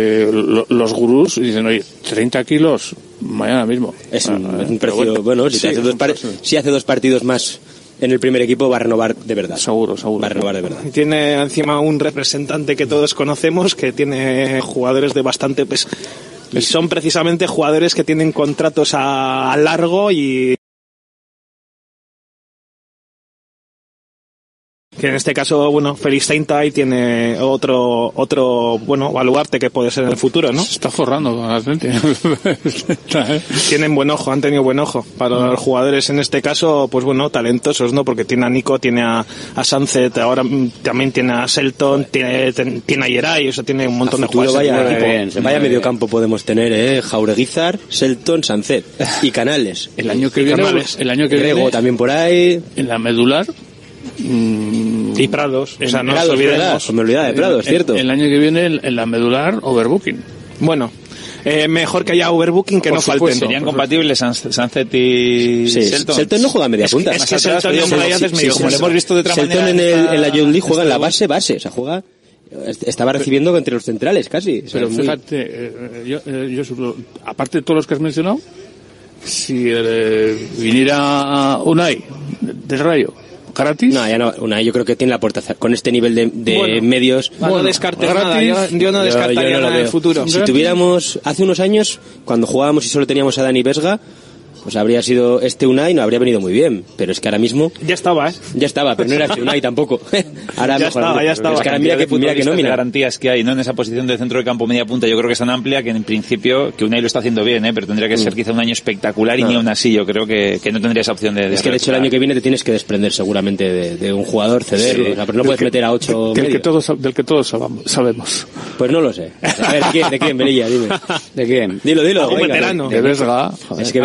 los gurús dicen, oye, 30 kilos mañana mismo. Es un precio, bueno, si hace 2 partidos más en el primer equipo va a renovar de verdad. Seguro. Va a renovar de verdad. Y tiene encima un representante que todos conocemos, que tiene jugadores de bastante peso. Y son precisamente jugadores que tienen contratos a largo, y que en este caso, bueno, Félix Saintai tiene otro bueno, baluarte que puede ser en el futuro, ¿no? Se está forrando con Atleti. Tienen buen ojo, han tenido buen ojo para los jugadores en este caso, pues bueno, talentosos, ¿no? Porque tiene a Nico, tiene a Sánchez, ahora también tiene a Selton, tiene a Yeray, o sea, tiene un montón de jugadores. Vaya mediocampo podemos tener, Jaureguizar, Selton, Sánchez y Canales. El año que viene Grego también por ahí. En la medular. Y Prados, o sea, no Prados, nos olvidemos. me olvidaba de Prados, cierto. El año que viene en la medular, overbooking. Bueno, mejor que haya overbooking que por no supuesto, falten. ¿Serían compatibles Sánchez y Selton? Selton no juega media punta. Es que Selton es medio, como lo hemos visto de otra manera. Selton en la Youth League juega en la base, o sea, juega... Estaba recibiendo entre los centrales casi. Pero fíjate, yo aparte de todos los que has mencionado, si viniera Unai del Rayo gratis. No, ya no. Yo creo que tiene la puerta con este nivel de medios. No descartes nada. Yo no descartaría nada en el futuro. Si tuviéramos hace unos años, cuando jugábamos y solo teníamos a Dani Vesga, pues habría sido Unai, no habría venido muy bien, pero es que ahora mismo ya estaba, pero no era Unai tampoco. Ahora ya estaba. Es que ahora mira que nómina. Garantías que hay, ¿no?, en esa posición de centro de campo media punta, yo creo que es tan amplia que en principio que Unai lo está haciendo bien, pero tendría que ser quizá un año espectacular, y ni aún así yo creo que no tendría esa opción de es que de hecho el año que viene te tienes que desprender seguramente de un jugador, cederlo, o sea, pero no puedes meter a 8 del que todos sabemos. Pues no lo sé. A ver, ¿de quién, Benilla? Dime. ¿De quién? Dilo. Un veterano. De Vesga. Es que Vesga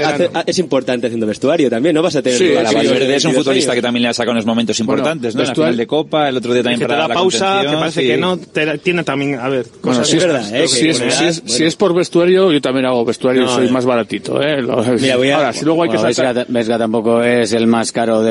es importante haciendo vestuario también, ¿no? Vas a tener Valverde es un futbolista que también le ha sacado unos momentos importantes, ¿no? En la final de Copa, el otro día también que para te da pausa, que parece que no, tiene también, a ver, cosas si es verdad, si es por vestuario, yo también hago vestuario y soy más baratito, Mira, ahora, si luego hay que sacar... Vesga tampoco es el más caro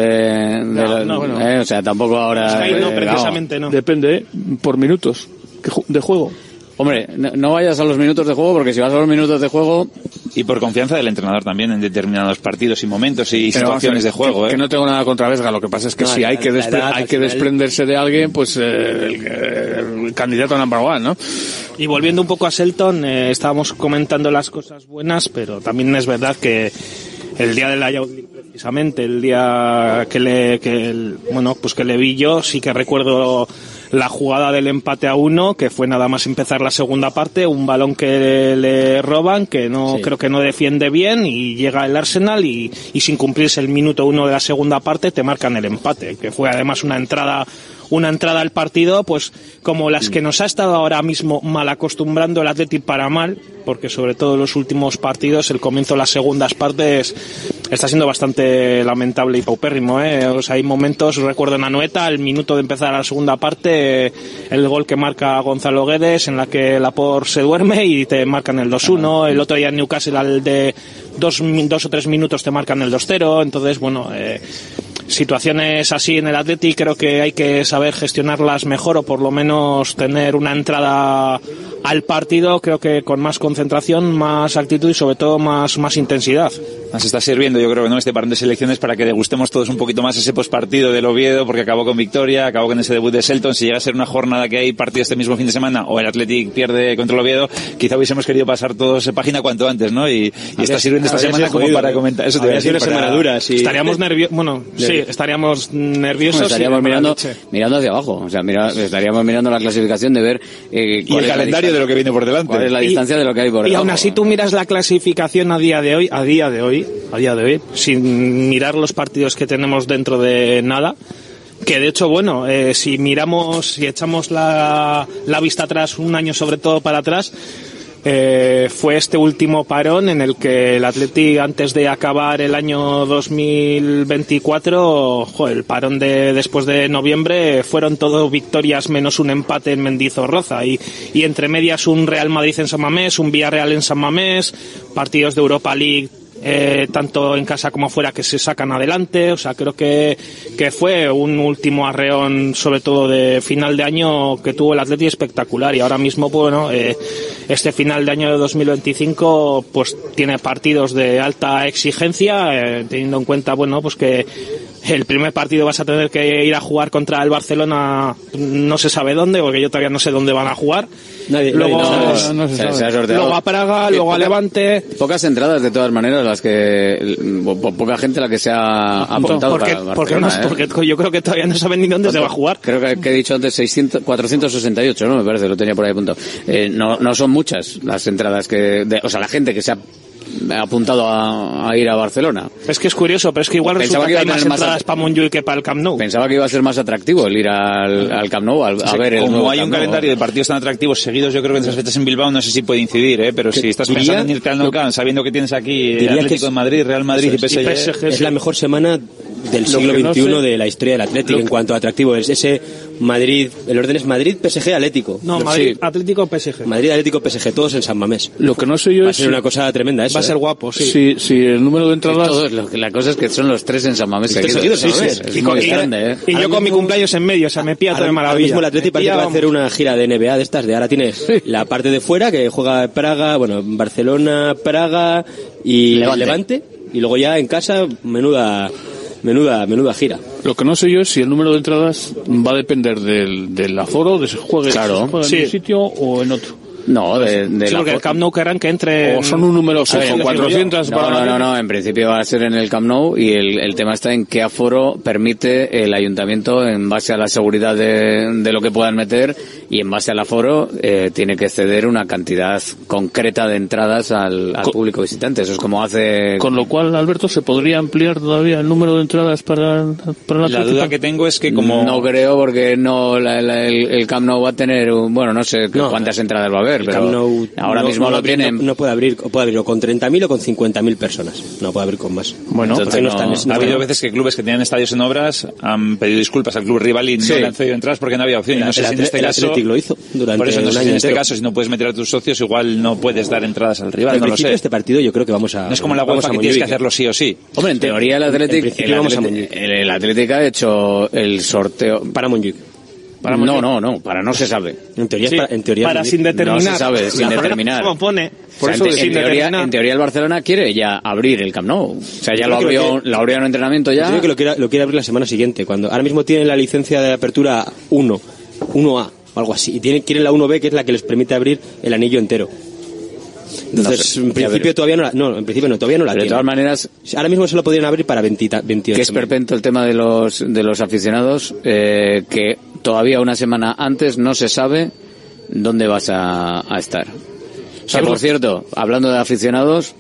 o sea, tampoco ahora... No, precisamente no. Depende, por minutos de juego. Hombre, no vayas a los minutos de juego, porque si vas a los minutos de juego... Y por confianza del entrenador también en determinados partidos y momentos y situaciones de juego. Que no tengo nada contra Vesga, lo que pasa es que si hay que desprenderse de alguien, pues el candidato a number one, ¿no? Y volviendo un poco a Shelton, estábamos comentando las cosas buenas, pero también es verdad que el día de la Youth League, precisamente, el día que le vi yo, sí que recuerdo la jugada del empate a 1, que fue nada más empezar la segunda parte, un balón que le roban, que creo que no defiende bien, y llega el Arsenal y sin cumplirse el minuto 1 de la segunda parte te marcan el empate, que fue además una entrada al partido, pues como las que nos ha estado ahora mismo mal acostumbrando el Athletic para mal, porque sobre todo en los últimos partidos, el comienzo de las segundas partes está siendo bastante lamentable y paupérrimo, O sea, hay momentos, recuerdo en Anoeta, al minuto de empezar la segunda parte, el gol que marca Gonzalo Guedes, en la que Laporte se duerme y te marcan el 2-1, el otro día en Newcastle al de 2 o 3 minutos te marcan el 2-0, entonces, situaciones así en el Athletic creo que hay que saber gestionarlas mejor, o por lo menos tener una entrada al partido, creo que con más concentración, más actitud y sobre todo más intensidad. Nos está sirviendo, yo creo que este parón de selecciones para que degustemos todos un poquito más ese postpartido del Oviedo, porque acabó con victoria, acabó con ese debut de Shelton. Si llega a ser una jornada que hay partido este mismo fin de semana o el Athletic pierde contra el Oviedo, quizá hubiésemos querido pasar todos página cuanto antes, ¿no? Y está sirviendo esta semana como para comentar. Eso te voy a decir, una semana dura, sí. Estaríamos nerviosos. Estaríamos nerviosos. Estaríamos mirando hacia abajo. O sea, estaríamos mirando la clasificación de ver y el calendario de lo que viene por delante. ¿Cuál es la distancia de lo que hay por delante? Y aún así tú miras la clasificación a día de hoy, sin mirar los partidos que tenemos dentro de nada, que de hecho, si echamos la vista atrás, un año sobre todo para atrás, fue este último parón en el que el Athletic, antes de acabar el año 2024, el parón de después de noviembre, fueron todo victorias menos un empate en Mendizorroza, y entre medias un Real Madrid en San Mamés, un Villarreal en San Mamés, partidos de Europa League tanto en casa como fuera que se sacan adelante. O sea, creo que fue un último arreón, sobre todo de final de año, que tuvo el Athletic espectacular, y ahora mismo este final de año de 2025 pues tiene partidos de alta exigencia, teniendo en cuenta que el primer partido vas a tener que ir a jugar contra el Barcelona, no se sabe dónde, porque yo todavía no sé dónde van a jugar. Luego a Praga, luego a Levante. Pocas entradas, de todas maneras, las que poca gente la que se ha apuntado para Barcelona, porque yo creo que todavía no saben ni dónde se va a jugar. Creo que he dicho antes 468, ¿no? Me parece, lo tenía por ahí apuntado. No son muchas las entradas la gente que se ha apuntado a ir a Barcelona. Es que es curioso, pero es que igual resulta que hay más entradas para Montjuïc que para el Camp Nou. Pensaba que iba a ser más atractivo el ir al Camp Nou a ver el nuevo Como hay Camp un Nou. calendario de partidos tan atractivos seguidos, yo creo que en esas fechas en Bilbao no sé si puede incidir, pero si estás pensando en irte al Nou Camp, sabiendo que tienes aquí Atlético de Madrid, Real Madrid y PSG, es la mejor semana del siglo XXI de la historia del Atlético en cuanto a atractivo. Es ese Madrid, el orden es Madrid, PSG, Atlético. No, Madrid, sí. Atlético, PSG. Madrid, Atlético, PSG, todos en San Mamés. Lo que no sé yo va a ser una cosa tremenda eso. Va a ser guapo, sí. Si el número de entradas... La cosa es que son los 3 en San Mamés seguidos. Y yo con mi cumpleaños en medio, o sea, me pilla todo de maravilla. Ahora mismo el Atlético parece que va a hacer una gira de NBA de estas, de ahora tiene la parte de fuera, que juega Praga, Barcelona, Praga y Levante, y luego ya en casa, menuda gira. Lo que no sé yo es si el número de entradas va a depender del aforo, de si juegue, en un sitio o en otro. No, porque el Camp Nou querrán que entre... O son un número fijo, 400... No, en principio va a ser en el Camp Nou, y el tema está en qué aforo permite el ayuntamiento en base a la seguridad de lo que puedan meter, y en base al aforo tiene que ceder una cantidad concreta de entradas al público visitante. Eso es como hace... Con lo cual, Alberto, ¿se podría ampliar todavía el número de entradas para la duda que tengo es que como... No creo, porque el Camp Nou va a tener, no sé cuántas entradas va a haber. ver, pero Camp Nou ahora mismo lo tienen. No puede abrir, o puede abrir o con 30.000 o con 50.000 personas. No puede abrir con más. Bueno, entonces ha habido veces que clubes que tenían estadios en obras han pedido disculpas al club rival y no le han cedido entradas porque no había opción. No sé si en este caso Athletic lo hizo durante por eso no sé si en este entero. caso, si no puedes meter a tus socios, igual no puedes dar entradas al rival. En No lo principio sé. este partido yo creo que vamos a... No es como la UEFA que tienes que hacerlo sí o sí. Hombre, en teoría el Athletic ha hecho el sorteo para Montjuic. No, para no se sabe. En teoría, Sí, para sin determinar. No se sabe, sin La determinar. ¿Cómo pone? Por eso, en teoría el Barcelona quiere ya abrir el Camp Nou. O sea, ya lo abrió en entrenamiento ya. Yo creo que lo quiere abrir la semana siguiente, cuando ahora mismo tienen la licencia de apertura 1A o algo así, y quieren la 1B, que es la que les permite abrir el anillo entero. Entonces, en principio todavía no la tienen. De todas maneras, ahora mismo se lo podrían abrir para 28. Que es perpento el tema de los aficionados, que todavía una semana antes no se sabe dónde vas a estar. Que, por cierto, hablando de aficionados,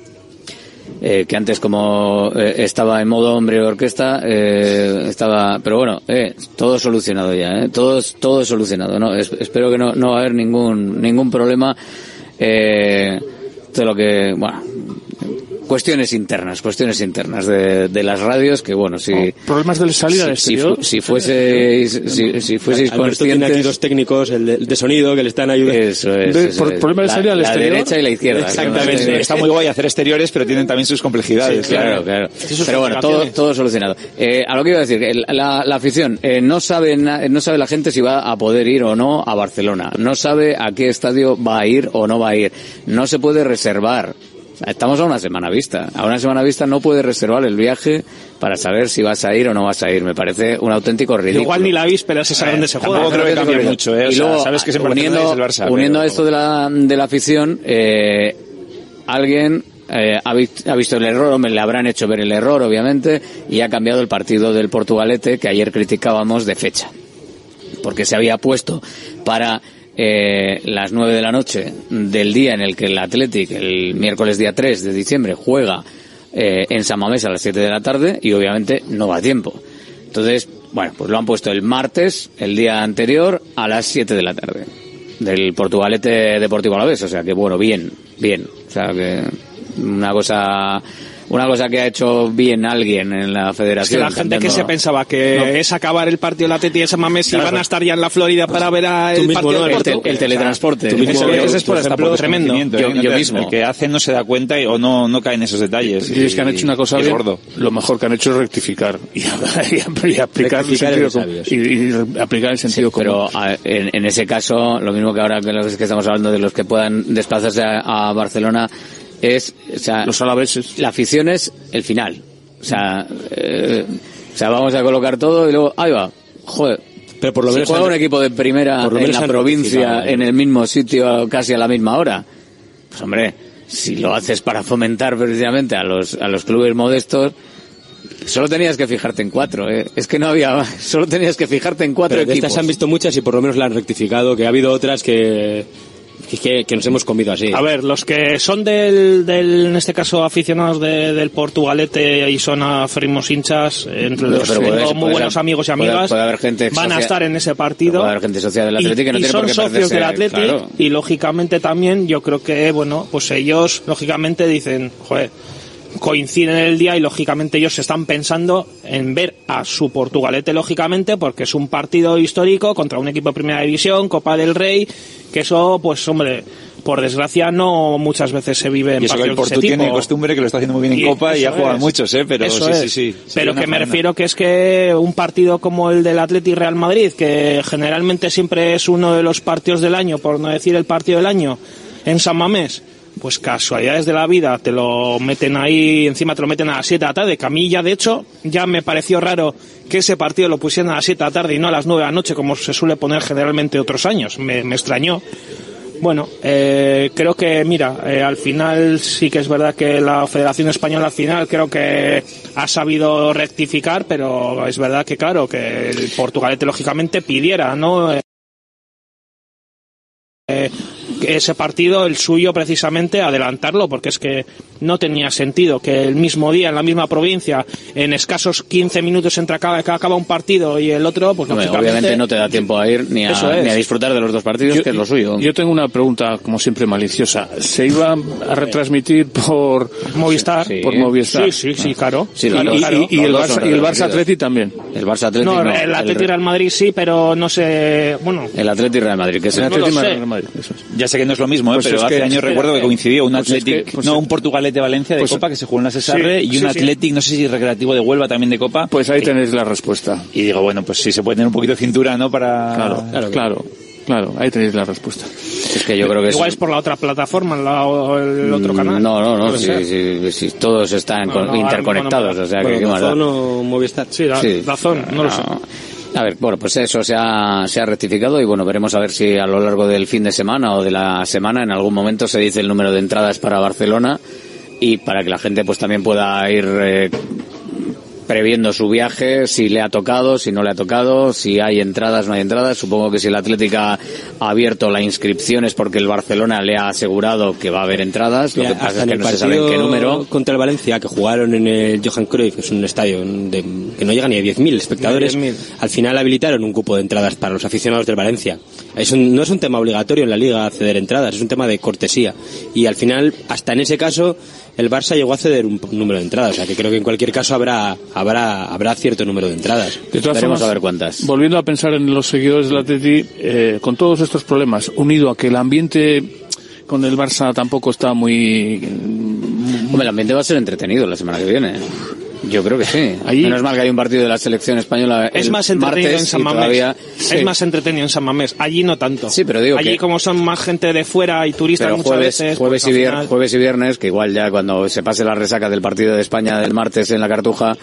que antes como estaba en modo hombre orquesta, pero bueno, todo solucionado ya, todo solucionado. No, espero que no va a haber ningún problema. De lo que, bueno, cuestiones internas de las radios, que bueno, problemas de salida al exterior. Si fueseis conscientes. Tiene aquí dos técnicos, el de sonido, que le están ayudando. Eso es. Problemas de salida al exterior. La derecha y la izquierda. Exactamente. Está muy guay hacer exteriores, pero tienen también sus complejidades. Sí, claro. Pero bueno, todo solucionado. A lo que iba a decir, la afición, no sabe la gente si va a poder ir o no a Barcelona. No sabe a qué estadio va a ir o no va a ir. No se puede reservar. Estamos a una semana vista. A una semana vista no puedes reservar el viaje para saber si vas a ir o no vas a ir. Me parece un auténtico ridículo. Igual ni la víspera se sabe dónde se juega. Tampoco creo que cambie mucho, Y luego, sabes que es el Barça, uniendo a esto de la afición, alguien ha visto el error, le habrán hecho ver el error, obviamente, y ha cambiado el partido del Portugalete, que ayer criticábamos, de fecha. Porque se había puesto para las 9 de la noche del día en el que el Athletic, el miércoles día 3 de diciembre, juega en San Mamés a las 7 de la tarde, y obviamente no va a tiempo. Entonces, bueno, pues lo han puesto el martes, el día anterior, a las 7 de la tarde, del Portugalete Deportivo Alavés. O sea que, bueno, bien. O sea que una cosa que ha hecho bien alguien en la federación. Es que la gente que se pensaba que es acabar el partido de la Atleti en San Mamés y van a estar ya en la Florida para ver el partido del Porto. El teletransporte. Eso es por tremendo. Yo mismo. El que hace no se da cuenta o no cae en esos detalles. Y es que han hecho una cosa bien. Gordo. Lo mejor que han hecho es rectificar y aplicar el sentido común. Pero en ese caso, lo mismo que ahora que estamos hablando de los que puedan desplazarse a Barcelona, los alaveses. La afición es el final. O sea, vamos a colocar todo y luego, ahí va, joder. Pero por lo menos juega un equipo de primera en la provincia, en el mismo sitio, casi a la misma hora. Pues hombre, si lo haces para fomentar precisamente a los clubes modestos, solo tenías que fijarte en 4, Es que no había, solo tenías que fijarte en 4 equipos. De estas han visto muchas y por lo menos la han rectificado, que ha habido otras que nos hemos comido así. A ver, los que son en este caso aficionados del Portugalete y son aférrimos hinchas, entre los que tengo muy buenos amigos y amigas, puede haber gente van a estar en ese partido. Puede haber gente social del Athletic que no y tiene son por qué socios perderse, del Athletic, claro. Y lógicamente también yo creo que, bueno, pues ellos lógicamente dicen, joder, coinciden el día y lógicamente ellos están pensando en ver a su Portugalete, lógicamente, porque es un partido histórico contra un equipo de primera división, Copa del Rey, que eso, pues hombre, por desgracia no muchas veces se vive en partidos de ese tipo. Y eso que el Porto tiene costumbre, que lo está haciendo muy bien en Copa y ya juegan muchos, pero sí. Pero que me refiero que es que un partido como el del Athletic Real Madrid, que generalmente siempre es uno de los partidos del año, por no decir el partido del año, en San Mamés, pues casualidades de la vida, te lo meten ahí, encima te lo meten a las 7 de la tarde, que a mí ya de hecho ya me pareció raro que ese partido lo pusieran a las 7 de la tarde y no a las 9 de la noche como se suele poner generalmente otros años, me extrañó. Bueno, creo que, mira, al final sí que es verdad que la Federación Española al final creo que ha sabido rectificar, pero es verdad que claro, que el Portugalete lógicamente pidiera, ¿no? ese partido, el suyo precisamente, adelantarlo, porque es que no tenía sentido que el mismo día, en la misma provincia, en escasos 15 minutos entre que acaba un partido y el otro, pues obviamente no te da tiempo a ir ni a disfrutar de los dos partidos, que es lo suyo. Yo tengo una pregunta, como siempre, maliciosa. ¿Se iba a retransmitir por Movistar? Sí, por Movistar. Sí, claro. Sí, claro. Y el Barça Atleti también. El Barça Atleti no, el Atleti Real Madrid sí, pero no sé, bueno. El Atleti Real Madrid, que es el Atleti Real Madrid. Ya sé que no es lo mismo, pues pero hace años recuerdo que coincidió un Athletic, un Portugalete Valencia de Copa que se jugó en la Cesarre y un Athletic, no sé si recreativo de Huelva también de Copa. Pues ahí tenéis la respuesta. Y digo, bueno, pues sí se puede tener un poquito de cintura, ¿no? Para... Claro, ahí tenéis la respuesta. Es que yo creo que igual es por la otra plataforma, el otro canal. No, sí, todos están interconectados, o sea que qué más da. ¿Dazón o Movistar? Sí, Dazón, no lo sé. A ver, bueno, pues eso se ha rectificado y bueno, veremos a ver si a lo largo del fin de semana o de la semana en algún momento se dice el número de entradas para Barcelona y para que la gente pues también pueda ir previendo su viaje, si le ha tocado, si no le ha tocado, si hay entradas, no hay entradas. Supongo que si el Atlético ha abierto la inscripción es porque el Barcelona le ha asegurado que va a haber entradas. Lo que pasa es que no se sabe en qué número. Contra el Valencia, que jugaron en el Johan Cruyff, que es un estadio que no llega ni a 10.000 espectadores, 10.000. Al final habilitaron un cupo de entradas para los aficionados del Valencia. No es un tema obligatorio en la Liga ceder entradas, es un tema de cortesía. Y al final, hasta en ese caso, el Barça llegó a ceder un número de entradas. O sea que creo que en cualquier caso habrá cierto número de entradas. Veremos a ver cuántas. Volviendo a pensar en los seguidores del Atleti, con todos estos problemas, unido a que el ambiente con el Barça tampoco está muy... Hombre, el ambiente va a ser entretenido la semana que viene. Yo creo que sí. Menos mal que hay un partido de la selección española es más entretenido en San Mamés. Es más entretenido en San Mamés. Allí no tanto. Sí, pero digo allí como son más gente de fuera y turistas pero muchas veces. Jueves y viernes, que igual ya cuando se pase la resaca del partido de España del martes en la Cartuja,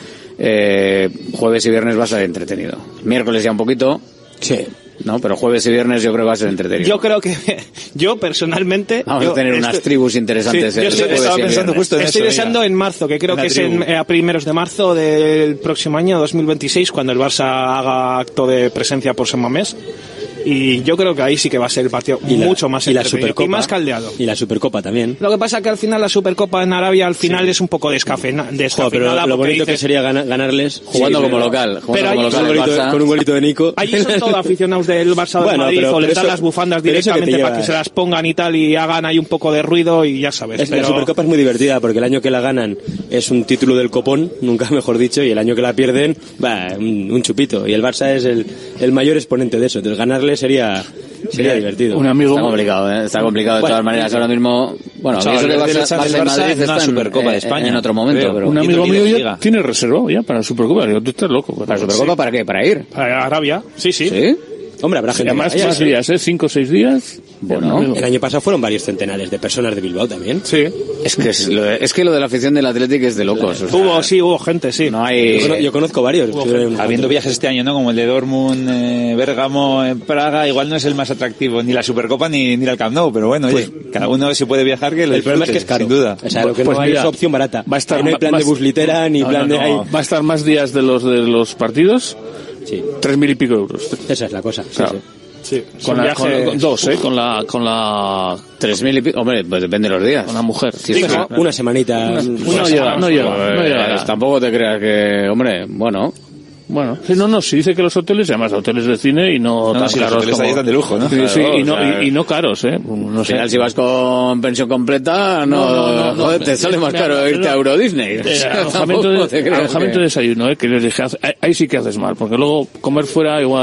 jueves y viernes va a ser entretenido. Miércoles ya un poquito. Sí. No, pero jueves y viernes yo creo que va a ser entretenido. Yo creo que, yo personalmente... Vamos a tener unas tribus interesantes. Sí, yo estaba pensando justo en eso. Estoy deseando en marzo, que creo que es a primeros de marzo del próximo año, 2026, cuando el Barça haga acto de presencia por San Mamés. Y yo creo que ahí sí que va a ser el partido mucho más entretenido y más caldeado. Y la Supercopa también. Lo que pasa es que al final la Supercopa en Arabia al final es un poco descafeinada. Pero lo bonito que sería ganarles jugando como local. Con un golito de Nico. Allí son todos aficionados del Barça de Madrid, o les dan las bufandas directamente para que se las pongan y tal, y hagan ahí un poco de ruido y ya sabes. La Supercopa es muy divertida porque el año que la ganan es un título del copón, nunca mejor dicho, y el año que la pierden, un chupito. Y el Barça es el mayor exponente de eso. Entonces ganarle sería divertido. Un amigo está complicado, está complicado de todas maneras ahora mismo. Bueno, eso que Barça en Madrid está en Supercopa de España en otro momento. Pero un amigo mío ya tiene reservado ya para la Supercopa. Tú estás loco. ¿Para la Supercopa para qué? ¿Para ir? Para Arabia, sí. Hombre, habrá gente más días, 5 o 6 días. Bueno, el año pasado fueron varios centenares de personas de Bilbao también. Sí. Es que lo de la afición del Atlético es de locos. Hubo gente, sí. No hay... Yo conozco varios. Habiendo viajes este año, ¿no? Como el de Dortmund, Bérgamo, Praga, igual no es el más atractivo, ni la Supercopa ni el Camp Nou, pero bueno, oye, cada uno si puede viajar que el problema es que es caro. Sin duda. O sea, lo que no hay es opción barata. Va a estar, no hay plan de buslitera ni plan de... Va a estar más días de los partidos. Sí. 3.000 y pico euros. Esa es la cosa. Claro. Sí, con la 3.000 y pico, hombre, pues depende de los días. Con la mujer. Sí, una semanita. No llega. Tampoco te creas que, hombre, bueno, si dice que los hoteles, además hoteles de cine y no tan si caros los hoteles como... ahí están de lujo, ¿no? Sí, y no caros, no sé. Al final si vas con pensión completa, joder, te sale más caro irte a Euro Disney. Alojamiento de desayuno, que les dije, ahí sí que haces mal, porque luego comer fuera igual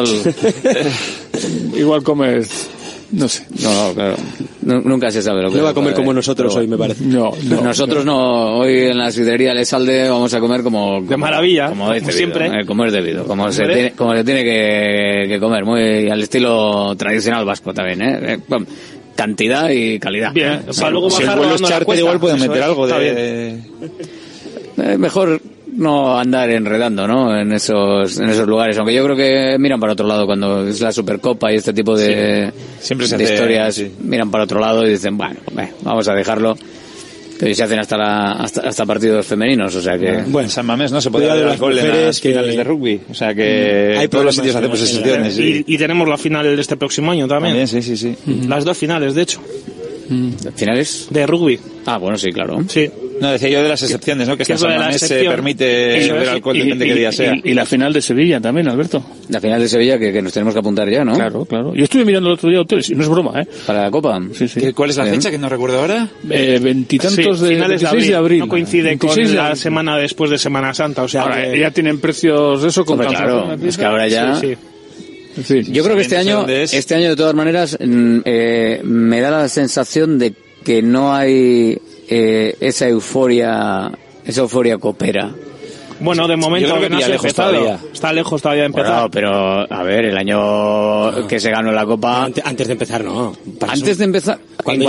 comes... No sé. No, claro. Nunca se sabe lo que... No va a comer como nosotros hoy, me parece. No. Nosotros no. Hoy en la sidrería de Salde vamos a comer como... De maravilla, como siempre. Como es debido. Como se tiene que comer. Muy al estilo tradicional vasco también, cantidad y calidad. Bien. Para luego si el vuelo es charter igual pueden meter algo de... Mejor no andar enredando, ¿no? En esos lugares, aunque yo creo que miran para otro lado cuando es la Supercopa y este tipo de siempre se de historias, miran para otro lado y dicen, bueno, vamos a dejarlo. Pero se hacen hasta partidos femeninos, o sea que... Bueno, en San Mamés no se puede dar alcohol en las finales de rugby, o sea que hay todos los sitios hacemos excepciones. Sí. Y tenemos la final de este próximo año también. Sí. Las 2 finales, de hecho. ¿Finales? De rugby. Ah, bueno, sí, claro. Sí. No, decía yo de las excepciones, ¿no? Que en San Mamés se permite beber alcohol, depende de qué día sea. Y la final de Sevilla también, Alberto. La final de Sevilla que nos tenemos que apuntar ya, ¿no? Claro. Yo estuve mirando el otro día hoteles y no es broma, ¿eh? ¿Para la Copa? Sí. ¿Cuál es la fecha que no recuerdo ahora? Veintitantos de finales 26 de abril. No coincide con la semana después de Semana Santa, o sea ahora, ya tienen precios de eso con claro, es que ahora ya... Sí. Yo creo que este año de todas maneras me da la sensación de que no hay esa euforia copera. Bueno, de momento que no se ha empezado. Todavía. Está lejos todavía de empezar. Bueno, pero a ver, el año que se ganó la Copa... Antes de empezar, no. Antes de empezar... En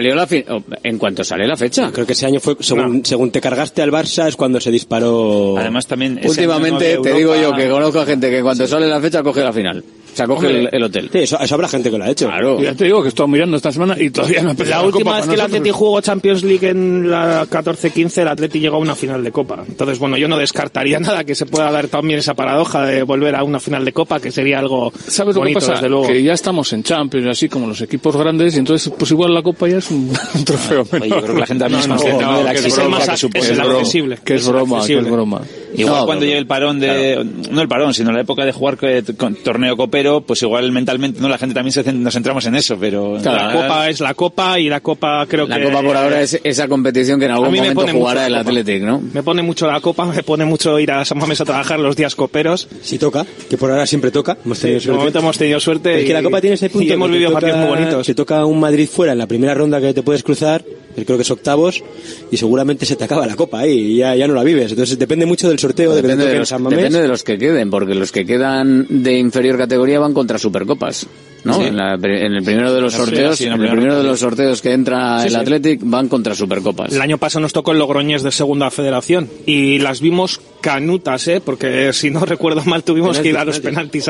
cuanto salió la fecha. Creo que ese año fue, según te cargaste al Barça, es cuando se disparó... Además también... Últimamente te digo yo que conozco a gente que cuando sale la fecha coge la final. O sea, coge el hotel. Sí, eso habrá gente que lo ha hecho. Claro. Ya te digo que he estado mirando esta semana y todavía no ha empezado la última vez que el Atleti jugó Champions League en la 14-15, el Atleti llegó a una final de Copa. Entonces, bueno, yo no descartaría nada que se pueda dar también esa paradoja de volver a una final de Copa, que sería algo ¿sabes bonito, lo que pasa? Desde luego. Que ya estamos en Champions, así como los equipos grandes, y entonces pues igual la Copa ya es un trofeo menor. Yo creo que la gente también es consciente de la exigencia que supone. Que es broma. Igual cuando llegue el parón no el parón, sino la época de jugar con torneo copero, pues igual mentalmente la gente también nos centramos en eso, pero la Copa es la Copa y la Copa creo que... La Copa por ahora es esa competición que en algún momento jugará el Athletic, ¿no? Me pone mucho la Copa, me pone mucho ir a San Mamés a trabajar los días coperos. Si toca, que por ahora siempre toca. De momento hemos tenido suerte. Es que la Copa tiene ese punto. Y hemos vivido partidos muy bonitos. Se toca un Madrid fuera en la primera ronda que te puedes cruzar, creo que es octavos, y seguramente se te acaba la Copa ahí y ya no la vives. Entonces depende mucho del sorteo. Depende de los que queden, porque los que quedan de inferior categoría van contra Supercopas, ¿no? Sí. En el primero de los sorteos, en el primero de los sorteos que entra el Athletic van contra Supercopas. El año pasado nos tocó el Logroñés de Segunda Federación y las vimos canutas, porque si no recuerdo mal tuvimos que ir a los penaltis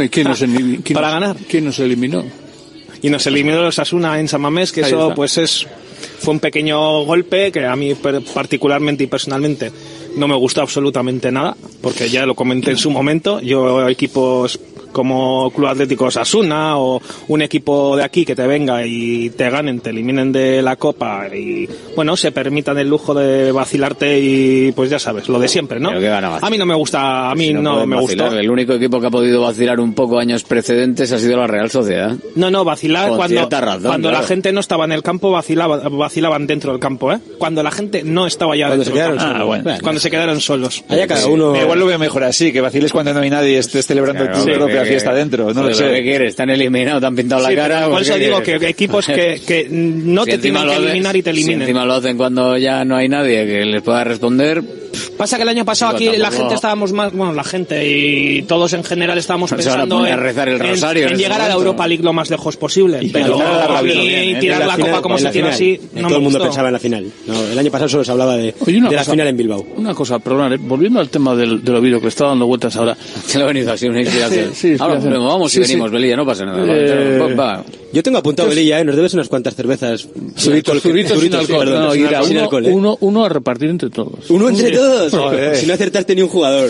para ganar. ¿Quién nos eliminó? Y nos eliminó los Osasuna en San Mamés, que eso fue un pequeño golpe que a mí particularmente y personalmente no me gustó absolutamente nada, porque ya lo comenté en su momento. Yo equipos como Club Atlético Osasuna o un equipo de aquí que te venga y te ganen, te eliminen de la Copa y bueno, se permitan el lujo de vacilarte y pues ya sabes, lo de siempre, ¿no? A mí no me gusta, a mí no me gustó. El único equipo que ha podido vacilar un poco años precedentes ha sido la Real Sociedad. No, vacilar cuando la gente no estaba en el campo, vacilaban dentro del campo, cuando la gente no estaba ya dentro del campo. Cuando se quedaron solos. Allá cada uno... Igual lo veo mejor así, que vaciles cuando no hay nadie y estés celebrando tu propia fiesta dentro, no lo sé. ¿Qué quieres? Están eliminados, te han pintado la cara. Por eso digo que equipos que no te tienen que eliminar y te eliminen. Si encima lo hacen cuando ya no hay nadie que les pueda responder. Pasa que el año pasado aquí la gente estábamos más, la gente y todos en general estábamos pensando en rezar el rosario en llegar a la Europa League lo más lejos posible. Pero tirar la Copa como se tira así, no todo el mundo pensaba en la final. El año pasado solo se hablaba de la final en Bilbao. Una cosa, perdón, volviendo al tema del Oviedo que está dando vueltas ahora. Se lo ha venido así una inspiración. Ahora vamos y venimos, Velilla, no pasa nada. Yo tengo apuntado, Velilla, nos debes unas cuantas cervezas. Zuritos sin alcohol. Uno a repartir entre todos. ¿Uno entre todos? Si no acertaste ni un jugador.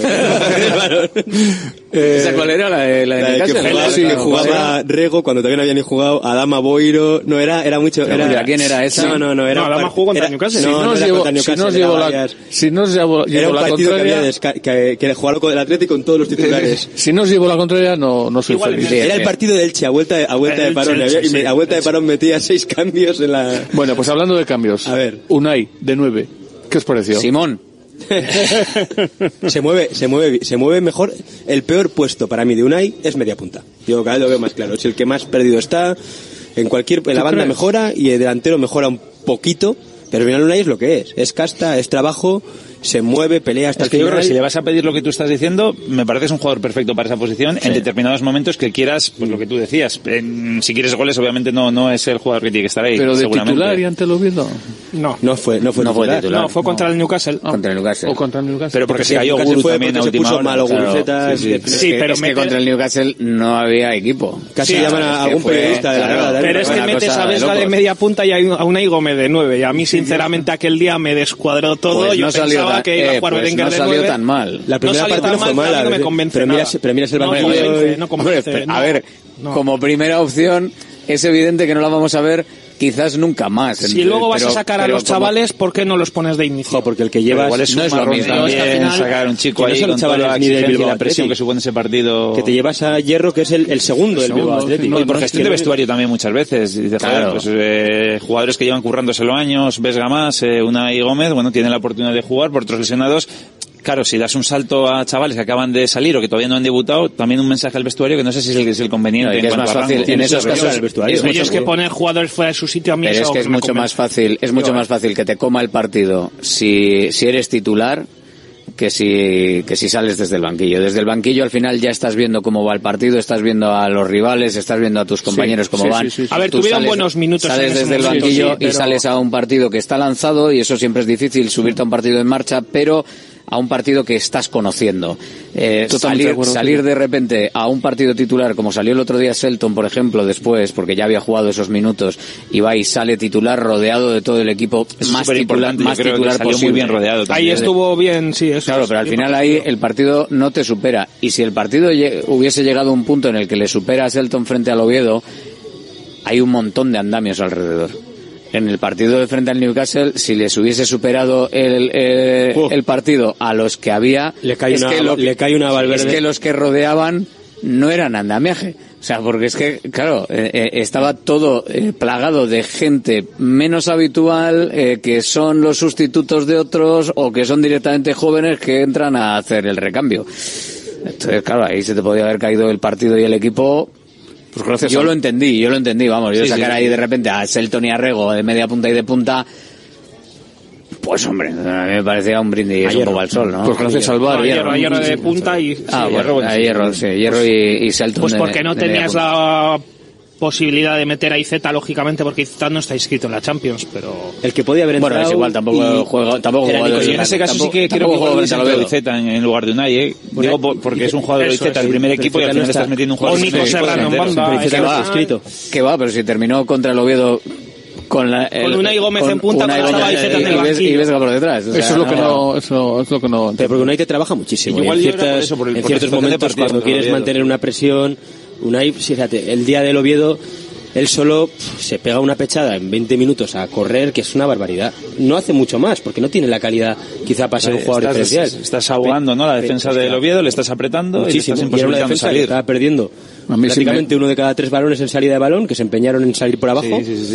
¿Esa cuál era? La de Newcastle. Que jugaba Rego cuando todavía no había ni jugado, Adama Boiro, no era mucho. ¿Quién era esa? No, era. Adama jugó contra Newcastle. Si no os llevo la contraria, que jugaron con el Atlético con todos los titulares. Si no os llevo la contraria, no soy feliz. Era el partido de Elche, a vuelta de parón. Y a vuelta de parón metía 6 cambios en la... Bueno, pues hablando de cambios. A ver. Unai, de 9. ¿Qué os pareció? Simón. se mueve mejor. El peor puesto para mí de Unai es media punta. Yo cada vez lo veo más claro. Es el que más perdido está. En la banda mejora y el delantero mejora un poquito. Pero al final Unai es lo que es. Es casta, es trabajo se mueve, pelea hasta el Yo final. creo que si le vas a pedir lo que tú estás diciendo, me parece que es un jugador perfecto para esa posición en determinados momentos que quieras, pues lo que tú decías. Si quieres goles, obviamente no es el jugador que tiene que estar ahí. Pero de seguramente. titular y ante el Oviedo. No fue titular. No, fue contra el Newcastle. Contra el Newcastle. O contra el Newcastle. Pero porque se Sí, cayó Newcastle Guru fue también a porque se última puso hora. malo Gurucetas. Sí, pero es que contra el Newcastle no había equipo. Casi llaman a algún periodista de la grada. Pero es que una metes cosa a de Vesga de locos. media punta y a Unai Gómez de 9. Y a mí, sinceramente, aquel día me descuadró todo. Pues yo no salió pensaba tan- que iba a jugar pues Berenguer no de salió 9. tan mal. La primera no salió parte no tan fue mal, mala. a mí no me convence pero nada. miras el No banquillo. convence, no convence, Hombre, no. a ver, como primera opción, es evidente que no la vamos a ver quizás nunca más. Si luego vas a Pero- sacar a pero los como- chavales, ¿por qué no los pones de inicio? Porque el que Pero llevas igual es no un es lo marrón mismo. también al final- sacar un chico que no ahí son con toda la chavales ni del exigencia y Bilbao la presión Athletic. que supone ese partido. Que te llevas a Hierro, que es el segundo del Bilbao Athletic. No, y por gestión de vestuario también muchas veces. Y dices, Claro. joder, pues, jugadores que llevan currándoselo años, Vesga más, Unai Gómez, bueno, tienen la oportunidad de jugar por otros lesionados. Claro, si das un salto a chavales que acaban de salir o que todavía no han debutado, también un mensaje al vestuario que no sé si es el conveniente. No, y que en es cuanto más a fácil rango. en esos casos. Ellos que poner jugadores fuera de su sitio a mí Pero eso es que es me mucho convence. más fácil, más fácil que te coma el partido si eres titular que si sales desde el banquillo. Desde el banquillo al final ya estás viendo cómo va el partido, estás viendo a los rivales, estás viendo a tus compañeros cómo van. A ver, Tú tuvieron sales- buenos minutos en Sales ese desde el momento, banquillo sí, pero- y sales a un partido que está lanzado y eso siempre es difícil, subirte a un partido en marcha, pero a un partido que estás conociendo. Totalmente de acuerdo, Salir de repente a un partido titular, como salió el otro día Selton, por ejemplo, después, porque ya había jugado esos minutos, y va y sale titular rodeado de todo el equipo, Eso es más titular, superimportante, yo más creo que titular salió posible. muy bien rodeado Ahí también. estuvo bien, sí, eso. Claro, pero al final ahí el partido no te supera. Y si el partido hubiese llegado a un punto en el que le supera a Selton frente al Oviedo, hay un montón de andamios alrededor. En el partido de frente al Newcastle, si les hubiese superado el partido a los que había, Le cae es una- que le cae una Valverde. Es que los que rodeaban no eran andamiaje. O sea, porque es que, claro, estaba todo plagado de gente menos habitual, que son los sustitutos de otros o que son directamente jóvenes que entran a hacer el recambio. Entonces, claro, ahí se te podía haber caído el partido y el equipo. Pues gracias Yo lo entendí, vamos, yo Sí, sacar sí. ahí de repente a Selton y a Rego de media punta y de punta, pues hombre, a mí me parecía un brindis un poco al sol, ¿no? Pues gracias al VAR. Hierro de punta y... Ah, sí, bueno, a Hierro, sí, Hierro y Selton. Pues de- porque no de media tenías punta. la posibilidad de meter a Izeta, lógicamente, porque Izeta no está inscrito en la Champions, pero... El que podía haber entrado. Bueno, es igual, tampoco juega, tampoco Era juega Nico Y en ese caso sí que creo que igual hubiese entrado Izeta en lugar de Unai, Digo porque es un jugador de Eso Izeta es, el primer sí, equipo y al Izeta no final está. estás metiendo un jugador O Nico del primer Serrano en equipo banda. delantero. Izeta no está al final- inscrito. Que va, pero si terminó contra el Oviedo con Unai Gómez en punta, Unai cuando estaba Gómez Izeta en el y banquillo. Vesga por detrás. O sea, Eso es lo que no, eso es lo que no. Pero porque Unai te trabaja muchísimo. Igual Y yo en era por eso, por ciertos situación de momentos, partido cuando contra quieres Oviedo. mantener una presión, Unai, fíjate, el día del Oviedo, él solo se pega una pechada en 20 minutos a correr, que es una barbaridad. No hace mucho más, porque no tiene la calidad quizá para ser un jugador diferencial. Estás ahogando, ¿no? La defensa del Oviedo, le estás apretando Muchísimo. y le estás Y era una imposibilitando defensa que salir. estaba perdiendo A mí sí prácticamente uno de cada 3 balones en salida de balón, que se empeñaron en salir por abajo.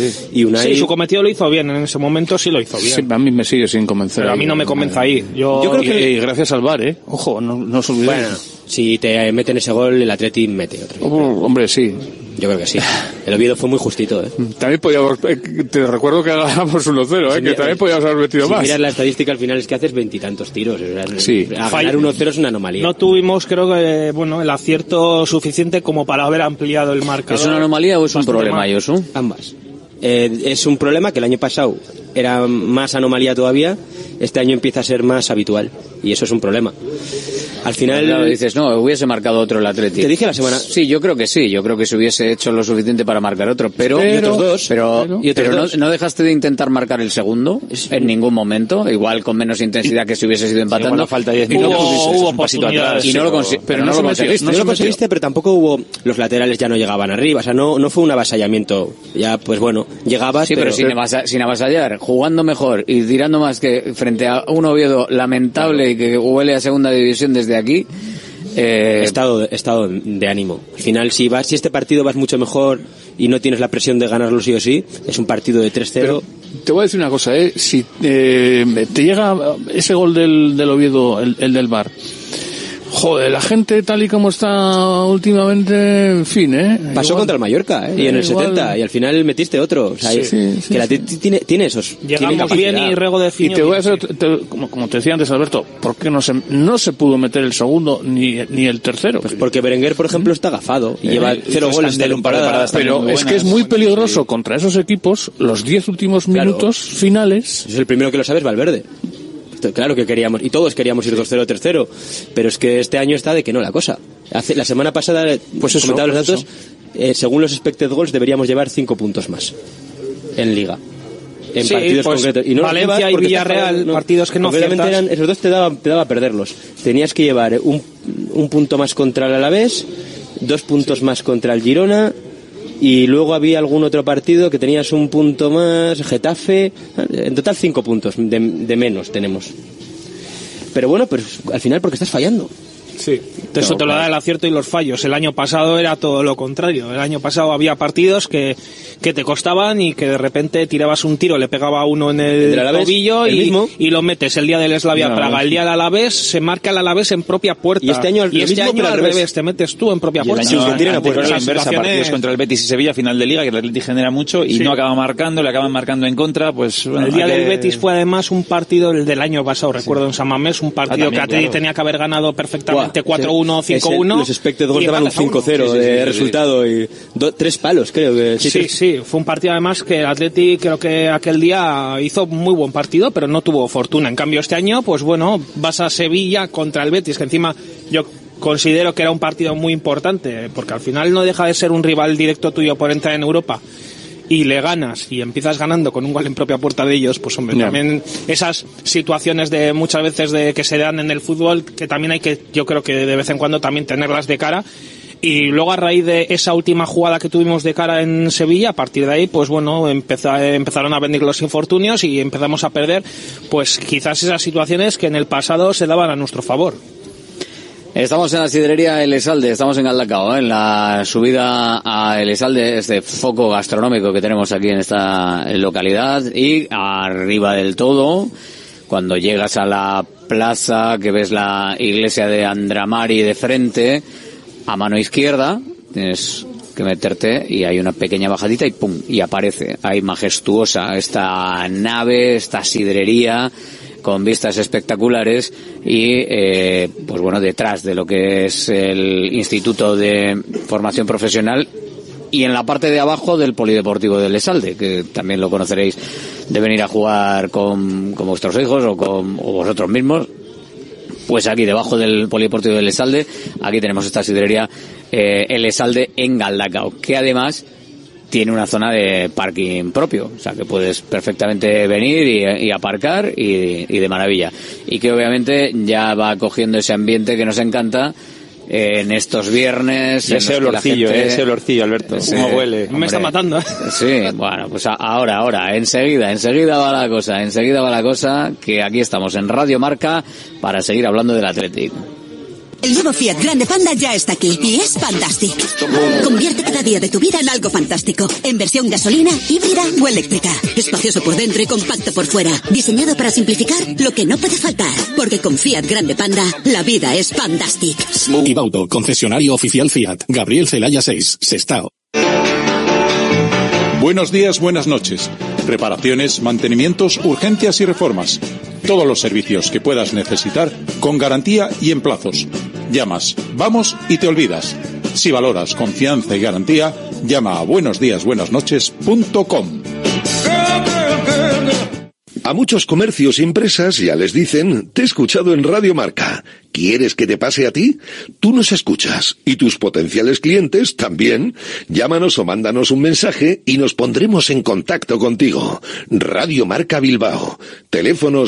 Y Unai... Sí, su cometido lo hizo bien, en ese momento sí lo hizo bien. Sí, a mí me sigue sin convencer. Pero a mí no me convence ahí. Yo creo que... Y gracias al VAR, Ojo, no os olvidéis. Bueno, si te meten ese gol, el Atleti mete otro. Hombre, sí. Yo creo que sí. El Oviedo fue muy justito, También podíamos, te recuerdo que ganamos 1-0, que también podíamos haber metido si más. miras la estadística al final es que haces 20 y tantos tiros. O sea, Sí. A ganar 1-0 es una anomalía. no tuvimos, creo que, bueno, el acierto suficiente como para haber ampliado el marcador. ¿Es una anomalía o es un Bastante problema, más. Yosu? Ambas. Es un problema que el año pasado era más anomalía todavía. Este año empieza a ser más habitual. Y eso es un problema. Al final... Claro, dices, no, hubiese marcado otro el Atleti. Te dije la semana... Sí, yo creo que sí. Yo creo que se hubiese hecho lo suficiente para marcar otro. Pero Y otros dos. Pero no dejaste de intentar marcar el segundo en ningún momento. Igual con menos intensidad que si hubiese ido empatando. Igual falta 10 Hubo- minutos. hubo un pasito atrás. Y no lo pero no lo se metió, conseguiste. No se lo metió. conseguiste, pero tampoco hubo... Los laterales ya no llegaban arriba. O sea, no fue un avasallamiento. Ya, pues bueno, llegabas, Sí, pero sin avasallar, jugando mejor y tirando más que frente a un Oviedo lamentable y que huele a segunda división desde aquí. Estado de ánimo. Al final, si este partido vas mucho mejor y no tienes la presión de ganarlo sí o sí, es un partido de 3-0. Pero te voy a decir una cosa, si te llega ese gol del Oviedo, el del VAR, Joder, la gente tal y como está últimamente, en fin, Pasó contra el Mallorca, y en el 70, y al final metiste otro. O sea, que la tiene esos. Llegamos bien y Rego de Fiño. Y te voy a hacer, como te decía antes, Alberto, ¿por qué no se pudo meter el segundo ni el tercero? Pues porque Berenguer, por ejemplo, está agafado y lleva 0 goles de paradas. Pero es que es muy peligroso contra esos equipos los 10 últimos minutos finales. Es el primero que lo sabe, es Valverde. Claro que queríamos, y todos queríamos ir 2-0 tercero, pero es que este año está de que no la cosa. La semana pasada, comentaba los datos, según los expected goals deberíamos llevar 5 puntos más en Liga. En partidos concretos. Y no Valencia y Villarreal, partidos que no aciertas. Esos dos te daba perderlos. Tenías que llevar un punto más contra el Alavés, 2 puntos más contra el Girona, y luego había algún otro partido que tenías un punto más, Getafe, en total 5 puntos de menos tenemos. Pero bueno, pues al final porque estás fallando. Sí, eso te lo da el acierto y los fallos. El año pasado era todo lo contrario. El año pasado había partidos que te costaban y que de repente tirabas un tiro, le pegaba a uno en el tobillo y lo metes. El día del Slavia Praga, el día del Alavés, se marca el Alavés en propia puerta. Y este año al revés, te metes tú en propia puerta. El año la inversa, partidos contra el Betis y Sevilla, final de Liga, que el Betis genera mucho y no acaba marcando, le acaban marcando en contra. Pues bueno, el día del Betis fue además un partido, el del año pasado, recuerdo en San Mamés, un partido que Atleti tenía que haber ganado perfectamente 4-1, 5-1. Los expected goals daban un 5-0 de resultado y 3 palos, creo que. Sí, fue un partido además que el Atleti creo que aquel día hizo muy buen partido, pero no tuvo fortuna. En cambio este año, pues bueno, vas a Sevilla contra el Betis, que encima yo considero que era un partido muy importante, porque al final no deja de ser un rival directo tuyo por entrar en Europa. Y le ganas y empiezas ganando con un gol en propia puerta de ellos, pues hombre, también esas situaciones de muchas veces de que se dan en el fútbol, que también hay que, yo creo que de vez en cuando también tenerlas de cara. Y luego a raíz de esa última jugada que tuvimos de cara en Sevilla, a partir de ahí, pues bueno, empezaron a venir los infortunios y empezamos a perder, pues quizás esas situaciones que en el pasado se daban a nuestro favor. Estamos en la sidrería Elesalde, estamos en Galdacao, en la subida a Elesalde, este foco gastronómico que tenemos aquí en esta localidad, y arriba del todo, cuando llegas a la plaza, que ves la iglesia de Andramari de frente, a mano izquierda, tienes que meterte y hay una pequeña bajadita y ¡pum! Y aparece ahí majestuosa esta nave, esta sidrería, con vistas espectaculares y pues bueno, detrás de lo que es el Instituto de Formación Profesional y en la parte de abajo del Polideportivo de Elesalde, que también lo conoceréis de venir a jugar con vuestros hijos o vosotros mismos. Pues aquí debajo del Polideportivo de Elesalde, aquí tenemos esta sidrería Elesalde en Galdacao, que además tiene una zona de parking propio, o sea que puedes perfectamente venir y aparcar y de maravilla. Y que obviamente ya va cogiendo ese ambiente que nos encanta en estos viernes. Ese olorcillo, Alberto, sí, cómo huele. Me está matando. Sí, bueno, pues ahora, enseguida va la cosa, que aquí estamos en Radio Marca para seguir hablando del Athletic. El nuevo Fiat Grande Panda ya está aquí y es Fantastic. Convierte cada día de tu vida en algo fantástico. En versión gasolina, híbrida o eléctrica. Espacioso por dentro y compacto por fuera. Diseñado para simplificar lo que no puede faltar. Porque con Fiat Grande Panda, la vida es Fantastic. Ibauto, concesionario oficial Fiat. Gabriel Celaya 6, Sestao. Buenos días, buenas noches. Reparaciones, mantenimientos, urgencias y reformas. Todos los servicios que puedas necesitar con garantía y en plazos. Llamas, vamos y te olvidas. Si valoras confianza y garantía, llama a buenosdíasbuenasnoches.com. A muchos comercios y empresas ya les dicen, te he escuchado en Radio Marca. ¿Quieres que te pase a ti? Tú nos escuchas y tus potenciales clientes también. Llámanos o mándanos un mensaje y nos pondremos en contacto contigo. Radio Marca Bilbao. Teléfono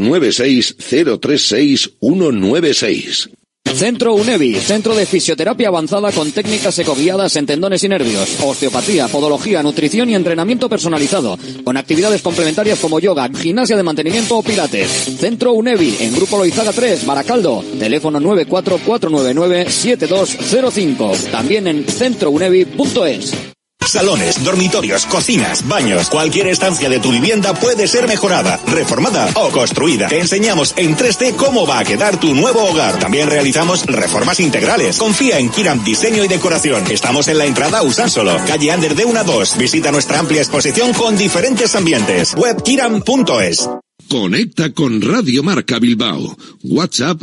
696-036-196. Centro UNEVI, centro de fisioterapia avanzada con técnicas ecoguiadas en tendones y nervios, osteopatía, podología, nutrición y entrenamiento personalizado, con actividades complementarias como yoga, gimnasia de mantenimiento o pilates. Centro UNEVI, en Grupo Loizaga 3, Baracaldo, teléfono 944997205, también en centrounevi.es. Salones, dormitorios, cocinas, baños. Cualquier estancia de tu vivienda puede ser mejorada, reformada o construida. Te enseñamos en 3D cómo va a quedar tu nuevo hogar. También realizamos reformas integrales. Confía en Kiram Diseño y Decoración. Estamos en la entrada Usánsolo, calle Ander de 1 a 2. Visita nuestra amplia exposición con diferentes ambientes. Web kiram.es. Conecta con Radio Marca Bilbao. WhatsApp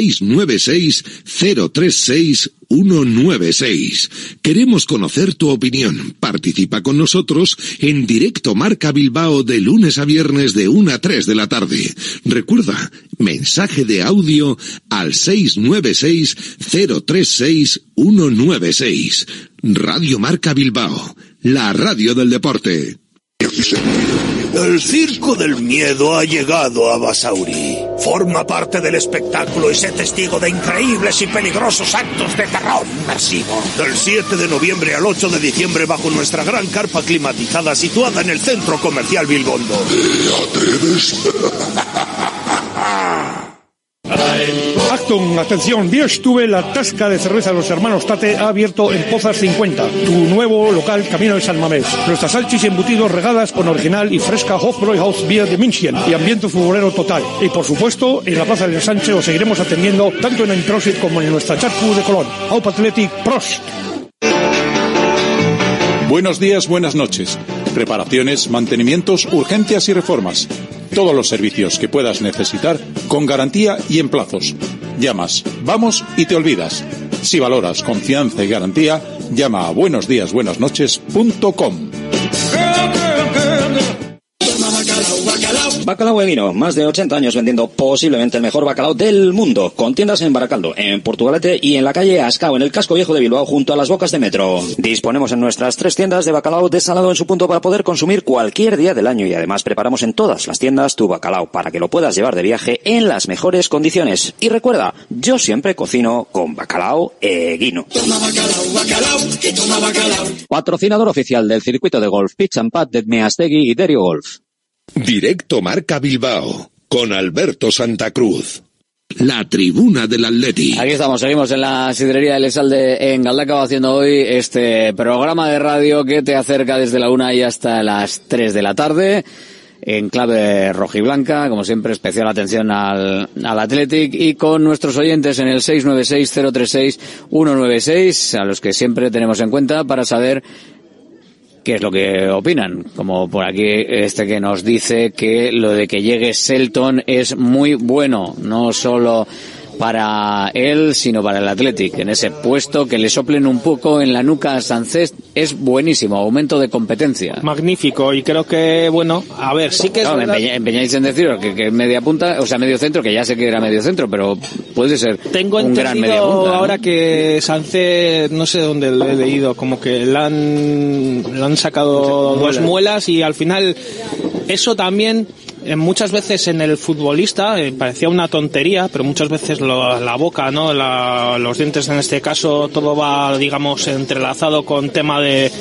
696-036-196. Queremos conocer tu opinión. Participa con nosotros en Directo Marca Bilbao de lunes a viernes de 1 a 3 de la tarde. Recuerda, mensaje de audio al 696-036-196. Radio Marca Bilbao, la radio del deporte. El circo del miedo ha llegado a Basauri. Forma parte del espectáculo y sé testigo de increíbles y peligrosos actos de terror inmersivo. Del 7 de noviembre al 8 de diciembre bajo nuestra gran carpa climatizada situada en el centro comercial Bilbondo. ¿Te atreves? Acton, atención, Bierstube, la tasca de cerveza de los hermanos Tate ha abierto en Pozas 50, tu nuevo local camino de San Mamés. Nuestras salchis y embutidos regadas con original y fresca Hofbräuhaus Bier de München y ambiente futbolero total. Y por supuesto, en la Plaza del Sánchez os seguiremos atendiendo tanto en Prosit como en nuestra Chatcu de Colón. Aup Athletic, Prost. Buenos días, buenas noches. Reparaciones, mantenimientos, urgencias y reformas. Todos los servicios que puedas necesitar con garantía y en plazos. Llamas, vamos y te olvidas. Si valoras confianza y garantía, llama a buenosdíasbuenasnoches.com. Bacalao Vino, más de 80 años vendiendo posiblemente el mejor bacalao del mundo, con tiendas en Baracaldo, en Portugalete y en la calle Ascao, en el casco viejo de Bilbao, junto a las bocas de metro. Disponemos en nuestras 3 tiendas de bacalao desalado en su punto para poder consumir cualquier día del año y además preparamos en todas las tiendas tu bacalao para que lo puedas llevar de viaje en las mejores condiciones. Y recuerda, yo siempre cocino con bacalao Guino. Toma bacalao, bacalao, y toma bacalao. Patrocinador oficial del circuito de golf Pitch and Putt de Meastegui y Derio Golf. Directo Marca Bilbao, con Alberto Santa Cruz. La tribuna del Atleti. Aquí estamos, seguimos en la sidrería del Esalde en Galdacao haciendo hoy este programa de radio que te acerca desde la 1 y hasta las 3 de la tarde. En clave rojiblanca, como siempre, especial atención al Athletic y con nuestros oyentes en el 696-036-196, a los que siempre tenemos en cuenta para saber qué es lo que opinan, como por aquí este que nos dice que lo de que llegue Shelton es muy bueno, no solo para él, sino para el Athletic. En ese puesto que le soplen un poco en la nuca a Sánchez es buenísimo, aumento de competencia. Magnífico, y creo que, bueno, a ver, sí que es claro, empeñáis en decir que es media punta, o sea, medio centro, que ya sé que era medio centro, pero puede ser un gran media punta, ¿no? Ahora que Sánchez, no sé dónde lo he leído, como que le han sacado 2 muelas y al final eso también muchas veces en el futbolista parecía una tontería, pero muchas veces la boca, ¿no? Los dientes en este caso, todo va, digamos, entrelazado con tema de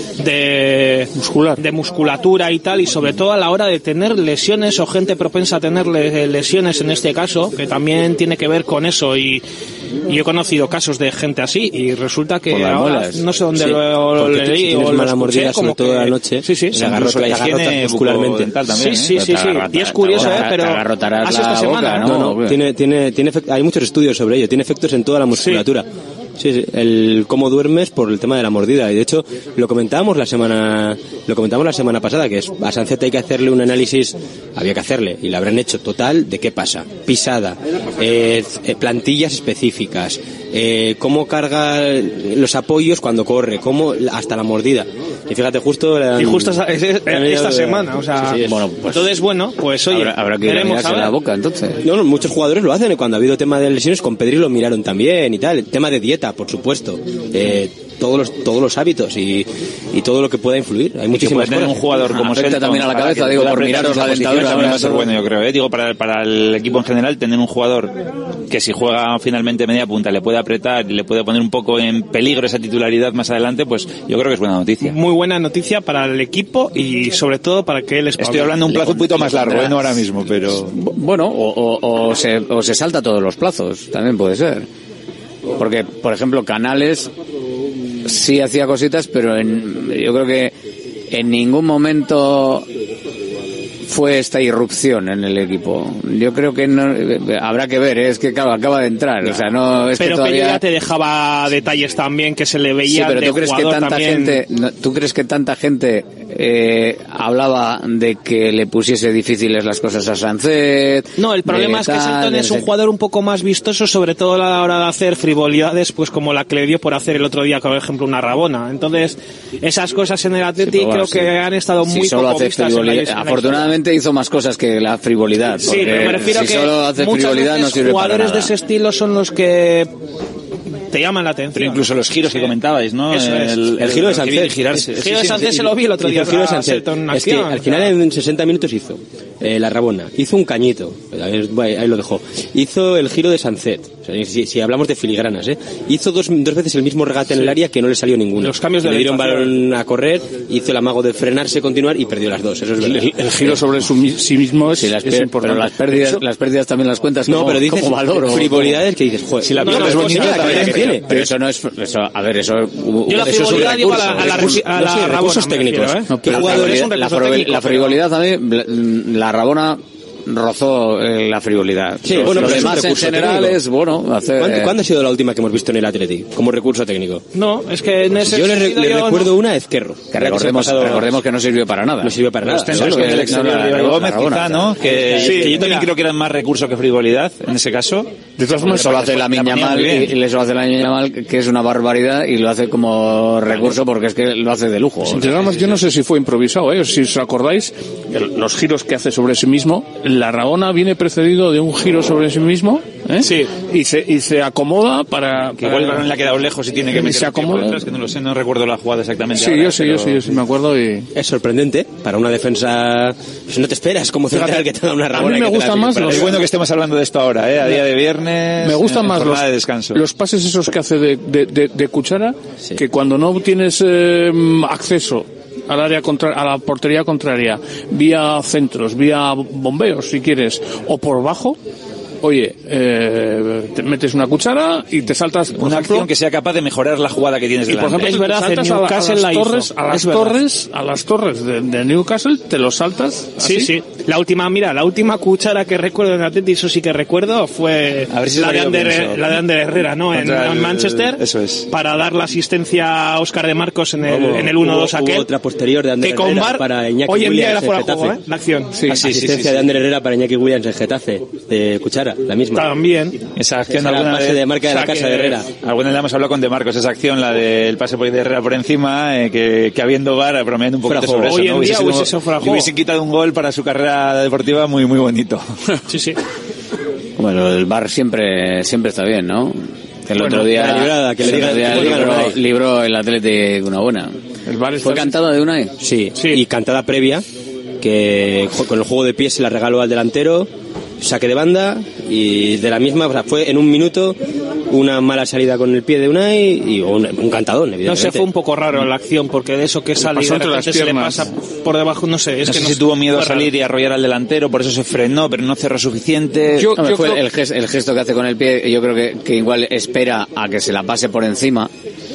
musculatura y tal, y sobre todo a la hora de tener lesiones o gente propensa a tener lesiones en este caso, que también tiene que ver con eso, y yo he conocido casos de gente así y resulta que ahora, no sé dónde lo leí o lo escuché, mordida, como sobre todo de la noche, se agarrota muscularmente también, sí, y es curioso, pero hace esta semana, ¿no? Tiene hay muchos estudios sobre ello, tiene efectos en toda la musculatura. Sí, el cómo duermes por el tema de la mordida, y de hecho lo comentábamos la semana pasada, que a Sánchez hay que hacerle un análisis, había que hacerle, y lo habrán hecho total, de qué pasa, pisada, plantillas específicas, cómo carga los apoyos cuando corre, cómo hasta la mordida. Y fíjate, justo esta semana, o sea, sí. Bueno, pues entonces, bueno, pues oye, habrá que ir a mirarse la boca, entonces. No, muchos jugadores lo hacen, cuando ha habido tema de lesiones, con Pedri lo miraron también y tal, tema de dieta, por supuesto, todos los hábitos y todo lo que pueda influir. Hay muchísimas cosas. Un jugador como Shelton también a la cabeza, digo, por miraros la dentadura también va a ser bueno, yo creo, digo, para el equipo en general, tener un jugador que si juega finalmente media punta le puede apretar y le puede poner un poco en peligro esa titularidad más adelante, pues yo creo que es buena noticia. Muy buena noticia para el equipo y sobre todo para que él estoy hablando de un plazo un poquito más largo, no ahora mismo, pero bueno, o se salta todos los plazos, también puede ser. Porque, por ejemplo, Canales sí hacía cositas, pero yo creo que en ningún momento fue esta irrupción en el equipo. Yo creo que no, habrá que ver, es que claro, acaba de entrar, o sea, no es pero que todavía ya te dejaba detalles también que se le veía. Sí, pero de ¿tú crees que tanta también... gente, tú crees que tanta gente hablaba de que le pusiese difíciles las cosas a Sánchez? No, el problema es que Santon es un jugador un poco más vistoso, sobre todo a la hora de hacer frivolidades, pues como la que le dio por hacer el otro día, por ejemplo, una Rabona. Entonces, esas cosas en el Atleti creo que han estado muy poco vistas. Afortunadamente hizo más cosas que la frivolidad. Sí, pero me refiero si que solo hace muchas frivolidad veces no sirve jugadores para nada. de ese estilo son los que te llaman la atención. Pero incluso los giros que comentabais, ¿no? El giro de Sánchez. El giro de Sánchez se lo vi el otro día. El giro de Sánchez. Es que al final en 60 minutos hizo la Rabona, hizo un cañito, ahí lo dejó, hizo el giro de Sánchez, o sea, si hablamos de filigranas, hizo dos veces el mismo regate en el área que no le salió ninguno. Los cambios de le dieron balón a correr, hizo el amago de frenarse, continuar y perdió las dos. Eso es verdad. El giro sobre sí mismo es importante. Pero las pérdidas también las cuentas como, pero dices como valor. Frivolidades que dices, joder, si la pierdes bonita, tiene. Pero eso no es, a ver, eso yo la frivolidad digo a la recursos técnicos. La frivolidad también, la Rabona rozó la frivolidad. Sí, bueno, lo demás en general técnico. Es bueno hacer... ¿Cuándo ha sido la última que hemos visto en el Atleti como recurso técnico? No, es que en ese yo le recuerdo una a Ezquerro. Que recordemos que no sirvió para nada. No sirvió para nada. Gómez quizá, ¿no? Que yo también creo que era más recurso que frivolidad en ese caso. De todas formas, solo hace la Miña Mal y le solo hace la Miña Mal, que es una barbaridad, y lo hace como recurso porque es que lo hace de lujo. Yo no sé si fue improvisado, si os acordáis, los giros que hace sobre sí mismo. La Rabona viene precedido de un giro sobre sí mismo, sí, y se acomoda para que igual el balón le ha quedado lejos y tiene que meter se acomoda. Atrás, que no lo sé, no recuerdo la jugada exactamente. Sí, ahora, yo sí me acuerdo y es sorprendente para una defensa. Si no te esperas como central que te da una Rabona. A mí me gusta más. Es bueno que estemos hablando de esto ahora, a día de viernes. Me gustan más de descanso. Los pases esos que hace de cuchara, sí, que cuando no tienes acceso al área a la portería contraria, vía centros, vía bombeos, si quieres, o por bajo, oye, te metes una cuchara y te saltas una acción que sea capaz de mejorar la jugada que tienes delante. Y por ejemplo, es verdad, en Newcastle a las torres de Newcastle te los saltas. ¿así? Sí. La última cuchara que recuerdo en Atleti, eso sí que recuerdo, fue la de Ander Herrera, ¿no? En Manchester. Eso es. Para dar la asistencia a Óscar de Marcos en el 1-2 aquel. Otra posterior de Ander Herrera para Iñaki hoy en día era Williams fuera de juego, la acción. Sí. Asistencia de Ander Herrera para Iñaki Williams en Getafe, de cuchara, la misma. También. Esa acción alguna vez de marca de la casa de Herrera. Alguna vez hemos hablado con De Marcos, esa acción, la del pase de Herrera por encima, que habiendo VAR, promediando un poquito sobre eso. Hoy en día hubiesen quitado un gol para su carrera deportiva muy bonito. Sí. Bueno, el VAR siempre está bien, ¿no? Que el otro día libró el Atlético una buena. ¿Fue cantada de Unai? Sí, y cantada previa, que con el juego de pies se la regaló al delantero, saque de banda, y de la misma, o sea, fue en un minuto una mala salida con el pie de Unai y un cantadón, evidentemente. No sé, fue un poco raro la acción, porque de eso que sale y de repente se le pasa por debajo, no sé. No sé si tuvo miedo a salir y arrollar al delantero, por eso se frenó, pero no cerró suficiente. Fue el gesto que hace con el pie, yo creo que igual espera a que se la pase por encima.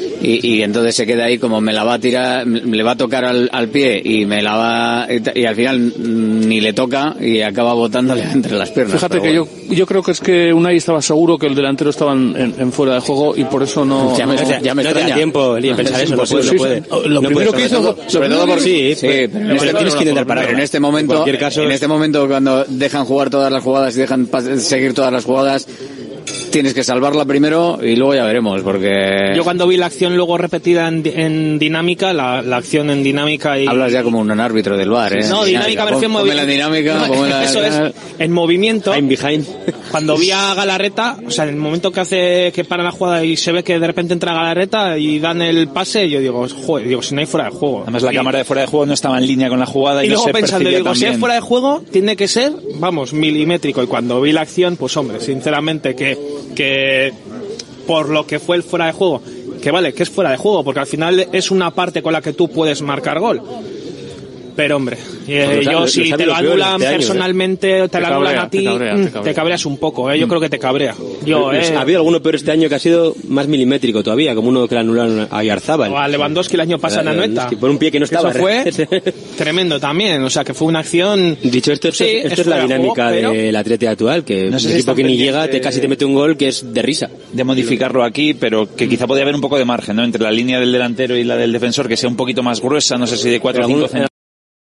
Y entonces se queda ahí como me la va a tirar, le va a tocar al pie y me la va y al final ni le toca y acaba botándole entre las piernas. Fíjate que bueno. yo creo que es que Unai estaba seguro que el delantero estaba en fuera de juego y por eso no... Ya me da tiempo en pensar eso, no puede. Lo primero que hizo... Sobre todo por sí, pero tienes que intentar parar. Pero en este momento cuando dejan jugar todas las jugadas y dejan seguir todas las jugadas, tienes que salvarla primero y luego ya veremos, porque... Yo cuando vi la acción luego repetida en dinámica, la acción en dinámica y... Hablas ya como un árbitro del VAR, ¿eh? No, dinámica me refiero en movimiento. Eso es, en movimiento. I'm behind. Cuando vi a Galarreta, o sea, en el momento que para la jugada y se ve que de repente entra Galarreta y dan el pase, yo digo, joder, si no hay fuera de juego. Además la cámara de fuera de juego no estaba en línea con la jugada y no luego se pensando, digo, si es bien. fuera de juego, tiene que ser, milimétrico. Y cuando vi la acción, pues hombre, sinceramente que por lo que fue el fuera de juego, que vale, que es fuera de juego, porque al final es una parte con la que tú puedes marcar gol. Pero hombre, yo si te lo anulan personalmente, te lo anulan a ti, te cabreas un poco, yo creo que te cabrea. Ha habido alguno peor este año que ha sido más milimétrico todavía, como uno que le anularon a Yarzábal. O a Lewandowski el año pasado en Anoeta. Por un pie que no estaba. Eso fue tremendo también, o sea que fue una acción... Dicho esto, esto es la dinámica del Atleti actual, que no sé un equipo que ni llega, casi te mete un gol que es de risa. De modificarlo aquí, pero que quizá podría haber un poco de margen, ¿no? Entre la línea del delantero y la del defensor, que sea un poquito más gruesa, no sé si de 4 o 5 centímetros.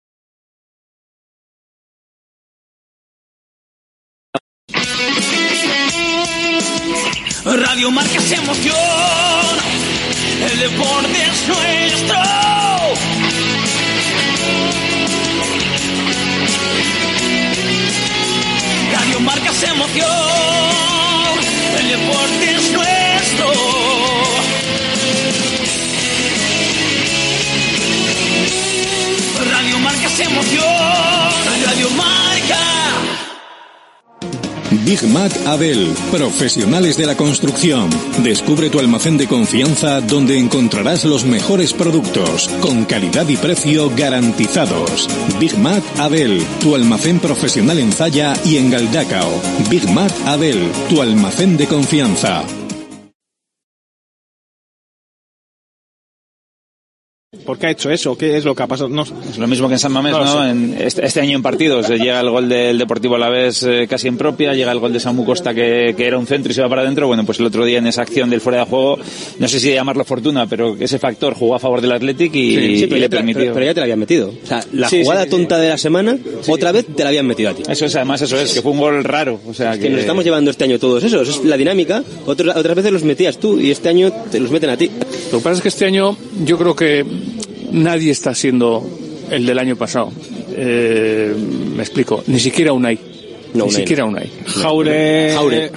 Radio Marca es emoción, el deporte es nuestro. Radio Marca es emoción, el deporte es nuestro. Radio Marca es emoción, Radio Marca. Big Mac Abel, profesionales de la construcción. Descubre tu almacén de confianza donde encontrarás los mejores productos, con calidad y precio garantizados. Big Mac Abel, tu almacén profesional en Zalla y en Galdacao. Big Mac Abel, tu almacén de confianza. ¿Por qué ha hecho eso? ¿Qué es lo que ha pasado? No. Es lo mismo que en San Mamés, ¿no? Este año en partidos llega el gol del Deportivo Alavés casi en propia, llega el gol de Samu Costa que era un centro y se va para adentro. Bueno, pues el otro día en esa acción del fuera de juego, no sé si llamarlo fortuna, pero ese factor jugó a favor del Athletic y le permitió. Pero ya te la habían metido. O sea, la jugada tonta de la semana, otra vez te la habían metido a ti. Eso es, además eso es, que fue un gol raro. O sea, que nos estamos llevando este año todos esos. Es la dinámica. Otras veces los metías tú y este año te los meten a ti. Lo que pasa es que este año yo creo que nadie está siendo el del año pasado. Me explico. Ni siquiera Unai. Ni siquiera Unai. Jaure,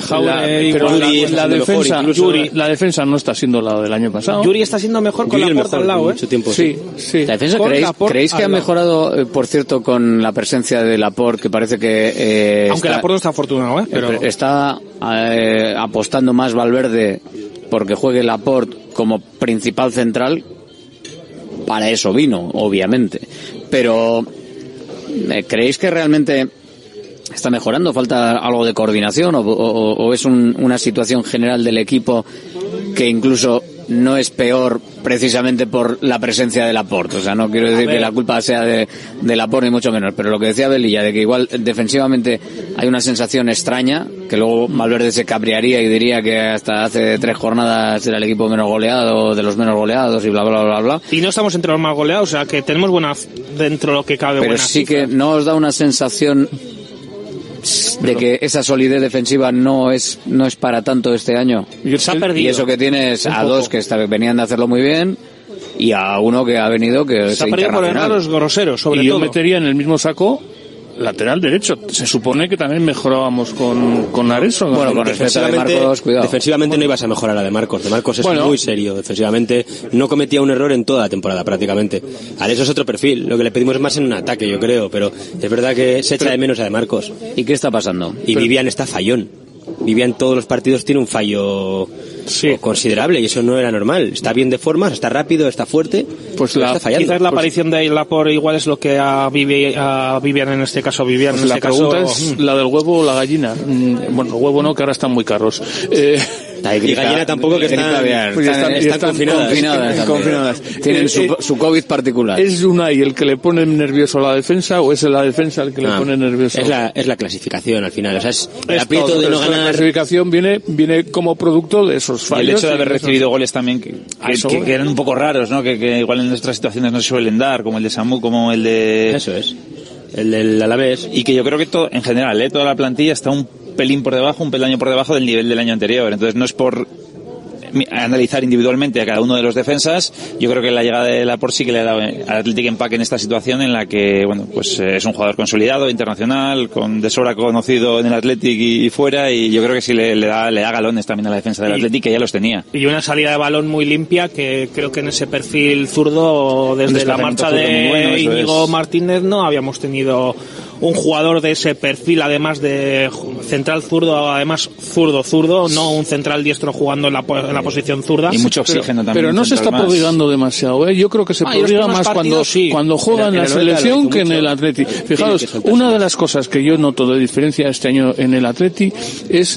la defensa no está siendo la del año pasado. Yuri está siendo mejor con Laporte al lado, mucho tiempo. Sí. La defensa, ¿creéis que ha mejorado, por cierto, con la presencia de Laporte, que parece que aunque Laporte no está afortunado, pero está apostando más Valverde porque juegue Laporte como principal central? Para eso vino, obviamente. Pero ¿creéis que realmente está mejorando? ¿Falta algo de coordinación? ¿O es una situación general del equipo que incluso no es peor precisamente por la presencia de Laporte? O sea, no quiero decir que la culpa sea de Laporte ni mucho menos, pero lo que decía Belilla, de que igual defensivamente hay una sensación extraña, que luego Valverde se cabrearía y diría que hasta hace 3 jornadas era el equipo menos goleado, de los menos goleados y bla bla bla bla. Y no estamos entre los más goleados, o sea que tenemos buenas, dentro de lo que cabe, pero buenas sí cifras. Que no os da una sensación de que esa solidez defensiva no es para tanto este año. Se ha perdido. Y eso que tienes a dos que venían de hacerlo muy bien y a uno que ha venido que se ha perdido por errores groseros, sobre todo. Yo metería en el mismo saco lateral derecho. Se supone que también mejorábamos con Areso. Bueno, con respecto a De Marcos, cuidado. Defensivamente no ibas a mejorar a De Marcos. De Marcos es muy serio. Defensivamente no cometía un error en toda la temporada prácticamente. Areso es otro perfil. Lo que le pedimos es más en un ataque, yo creo. Pero es verdad que se echa de menos a De Marcos. ¿Y qué está pasando? Y Vivian está fallón. Vivian todos los partidos tiene un fallo considerable y eso no era normal. Está bien de formas, está rápido, está fuerte, pues está fallando. Quizás la aparición de Laporte igual es lo que a Vivian en este caso. La pregunta es la del huevo o la gallina. Bueno, el huevo no, que ahora están muy caros. Y gallina tampoco, que están confinadas. Tienen su COVID particular. ¿Es Unai el que le pone nervioso a la defensa o es la defensa el que le pone nervioso? Es la clasificación al final. O sea, es el aprieto de no ganar. La clasificación viene como producto de esos fallos. Y el hecho de haber recibido goles también que eran un poco raros, ¿no? Que igual en nuestras situaciones no se suelen dar, como el de Samu, como el de... Eso es. El del Alavés. Y que yo creo que en general, toda la plantilla está un pelín por debajo, un peldaño por debajo del nivel del año anterior. Entonces no es por analizar individualmente a cada uno de los defensas. Yo creo que la llegada de Laporte sí que le ha dado al Athletic empaque en esta situación en la que, bueno, pues es un jugador consolidado, internacional, de sobra conocido en el Athletic y fuera, y yo creo que sí le da galones también a la defensa del Athletic, que ya los tenía. Y una salida de balón muy limpia, que creo que en ese perfil zurdo, desde la marcha de Íñigo Martínez, no habíamos tenido un jugador de ese perfil, además de central zurdo, además zurdo, no un central diestro jugando en la posición zurda. Y mucho oxígeno también. Pero no se está prodigando demasiado, ¿eh? Yo creo que se prodiga más cuando juega en la selección que en el Atleti. Fijaros, una de las cosas que yo noto de diferencia este año en el Atleti es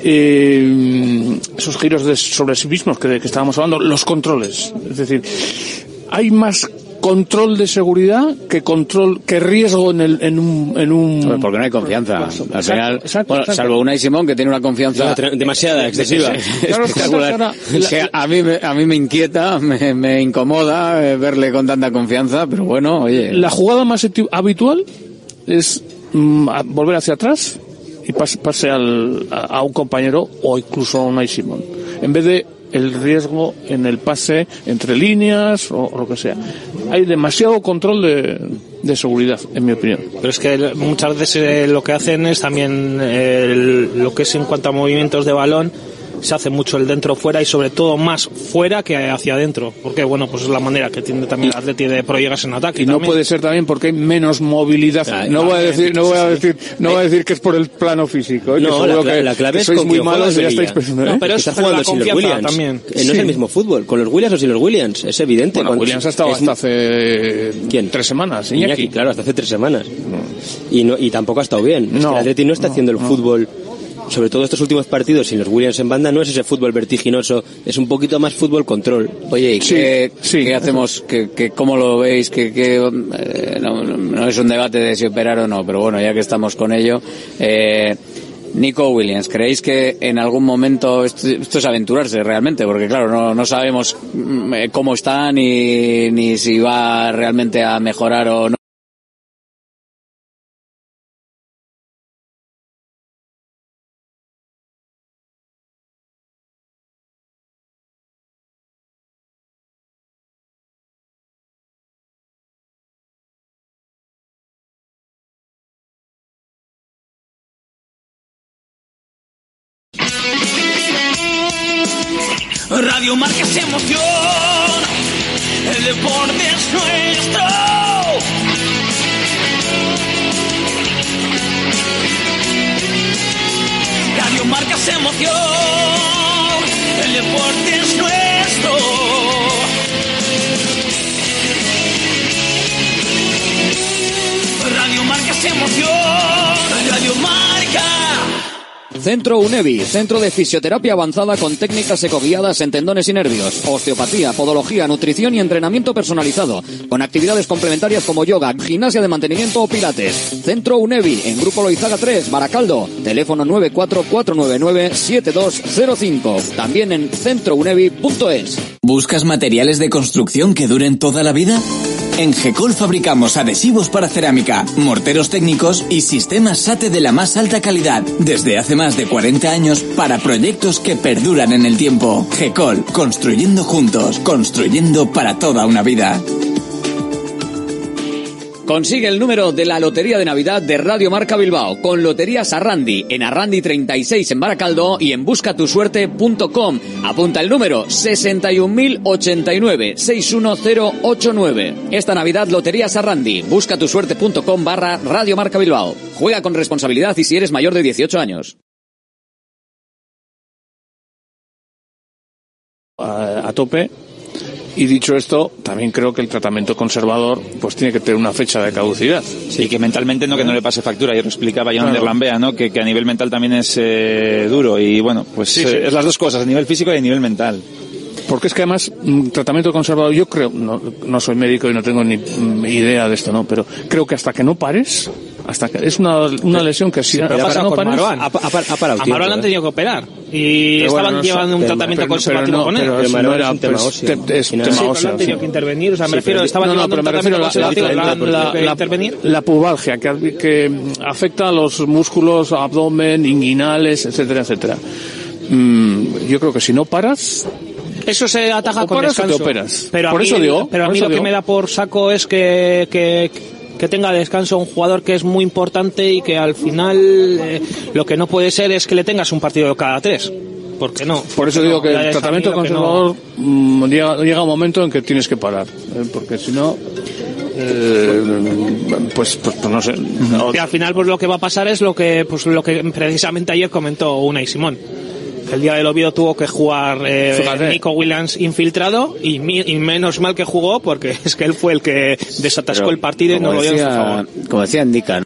esos giros sobre sí mismos que estábamos hablando, los controles. Es decir, hay más control de seguridad que riesgo en un porque no hay confianza al final, bueno, salvo Unai Simón, que tiene una confianza demasiada, excesiva, espectacular. Que a mí me inquieta, me incomoda verle con tanta confianza, pero bueno, oye, la jugada más habitual es volver hacia atrás y pase a un compañero o incluso a Unai Simón, en vez de el riesgo en el pase entre líneas o lo que sea. Hay demasiado control de seguridad, en mi opinión. Pero es que muchas veces lo que hacen es también lo que es en cuanto a movimientos de balón, se hace mucho el dentro-fuera y sobre todo más fuera que hacia adentro, porque bueno, pues es la manera que tiene también el Atleti de proyectarse en ataque. Y no puede ser también porque hay menos movilidad. No voy a decir que es por el plano físico. No, la clave es sois con muy malos y ya estáis pensando. No, pero está jugando sin los Williams también. No es el mismo fútbol, con los Williams o sin los Williams, es evidente. Bueno, Williams ha estado hasta hace 3 semanas. Iñaki, claro, hasta hace 3 semanas. Y tampoco ha estado bien. Es que el Atleti no está haciendo el fútbol. Sobre todo estos últimos partidos sin los Williams en banda, no es ese fútbol vertiginoso, es un poquito más fútbol control. Oye, ¿y qué hacemos? ¿Cómo lo veis? No es un debate de si operar o no, pero bueno, ya que estamos con ello, Nico Williams, ¿creéis que en algún momento esto es aventurarse realmente? Porque claro, no sabemos cómo está ni si va realmente a mejorar o no. Radio Marca es emoción, el deporte es nuestro. Radio Marca es emoción, el deporte es nuestro. Radio Marca es emoción, Radio Marca. Centro UNEVI, centro de fisioterapia avanzada con técnicas ecoguiadas en tendones y nervios, osteopatía, podología, nutrición y entrenamiento personalizado, con actividades complementarias como yoga, gimnasia de mantenimiento o pilates. Centro UNEVI, en Grupo Loizaga 3, Baracaldo, teléfono 944997205, también en centrounevi.es. ¿Buscas materiales de construcción que duren toda la vida? En GECOL fabricamos adhesivos para cerámica, morteros técnicos y sistemas SATE de la más alta calidad, desde hace más de 40 años para proyectos que perduran en el tiempo. GECOL, construyendo juntos, construyendo para toda una vida. Consigue el número de la Lotería de Navidad de Radio Marca Bilbao con Loterías Arrandi, en Arrandi 36 en Baracaldo y en buscatusuerte.com. Apunta el número 61.089-61089. Esta Navidad Loterías Arrandi, buscatusuerte.com/Radio Marca Bilbao. Juega con responsabilidad y si eres mayor de 18 años. A tope. Y dicho esto, también creo que el tratamiento conservador pues tiene que tener una fecha de caducidad. Sí, y que mentalmente que no le pase factura. Yo lo explicaba Jonander Lambea, ¿no? Que a nivel mental también es duro. Y bueno, pues es las dos cosas, a nivel físico y a nivel mental. Porque es que además, tratamiento conservador, yo creo, no soy médico y no tengo ni idea de esto, ¿no? Pero creo que hasta que no pares, hasta que es una lesión que si hasta no pares, ha parado a Marouane han tenido que operar y pero estaban llevando un tratamiento conservativo con él. Pero no era un tema óseo. Es un tema óseo. Han tenido que intervenir, o sea, me refiero, estaban llevando un tratamiento conservativo, intervenir. La pubalgia que afecta a los músculos, abdomen, inguinales, etcétera, etcétera. Yo creo que si no paras, eso se ataja con descanso. Te operas. Pero por eso digo. Pero a mí lo que me da por saco es que tenga descanso un jugador que es muy importante y que al final lo que no puede ser es que le tengas un partido cada 3. ¿Por qué no? Por eso digo que el tratamiento conservador llega un momento en que tienes que parar, porque si no. pues no sé. Y al final pues lo que va a pasar es lo que precisamente ayer comentó Unai Simón. El día del Oviedo tuvo que jugar Nico Williams infiltrado y menos mal que jugó, porque es que él fue el que desatascó el partido y no lo dio a su favor. Como decía Indica,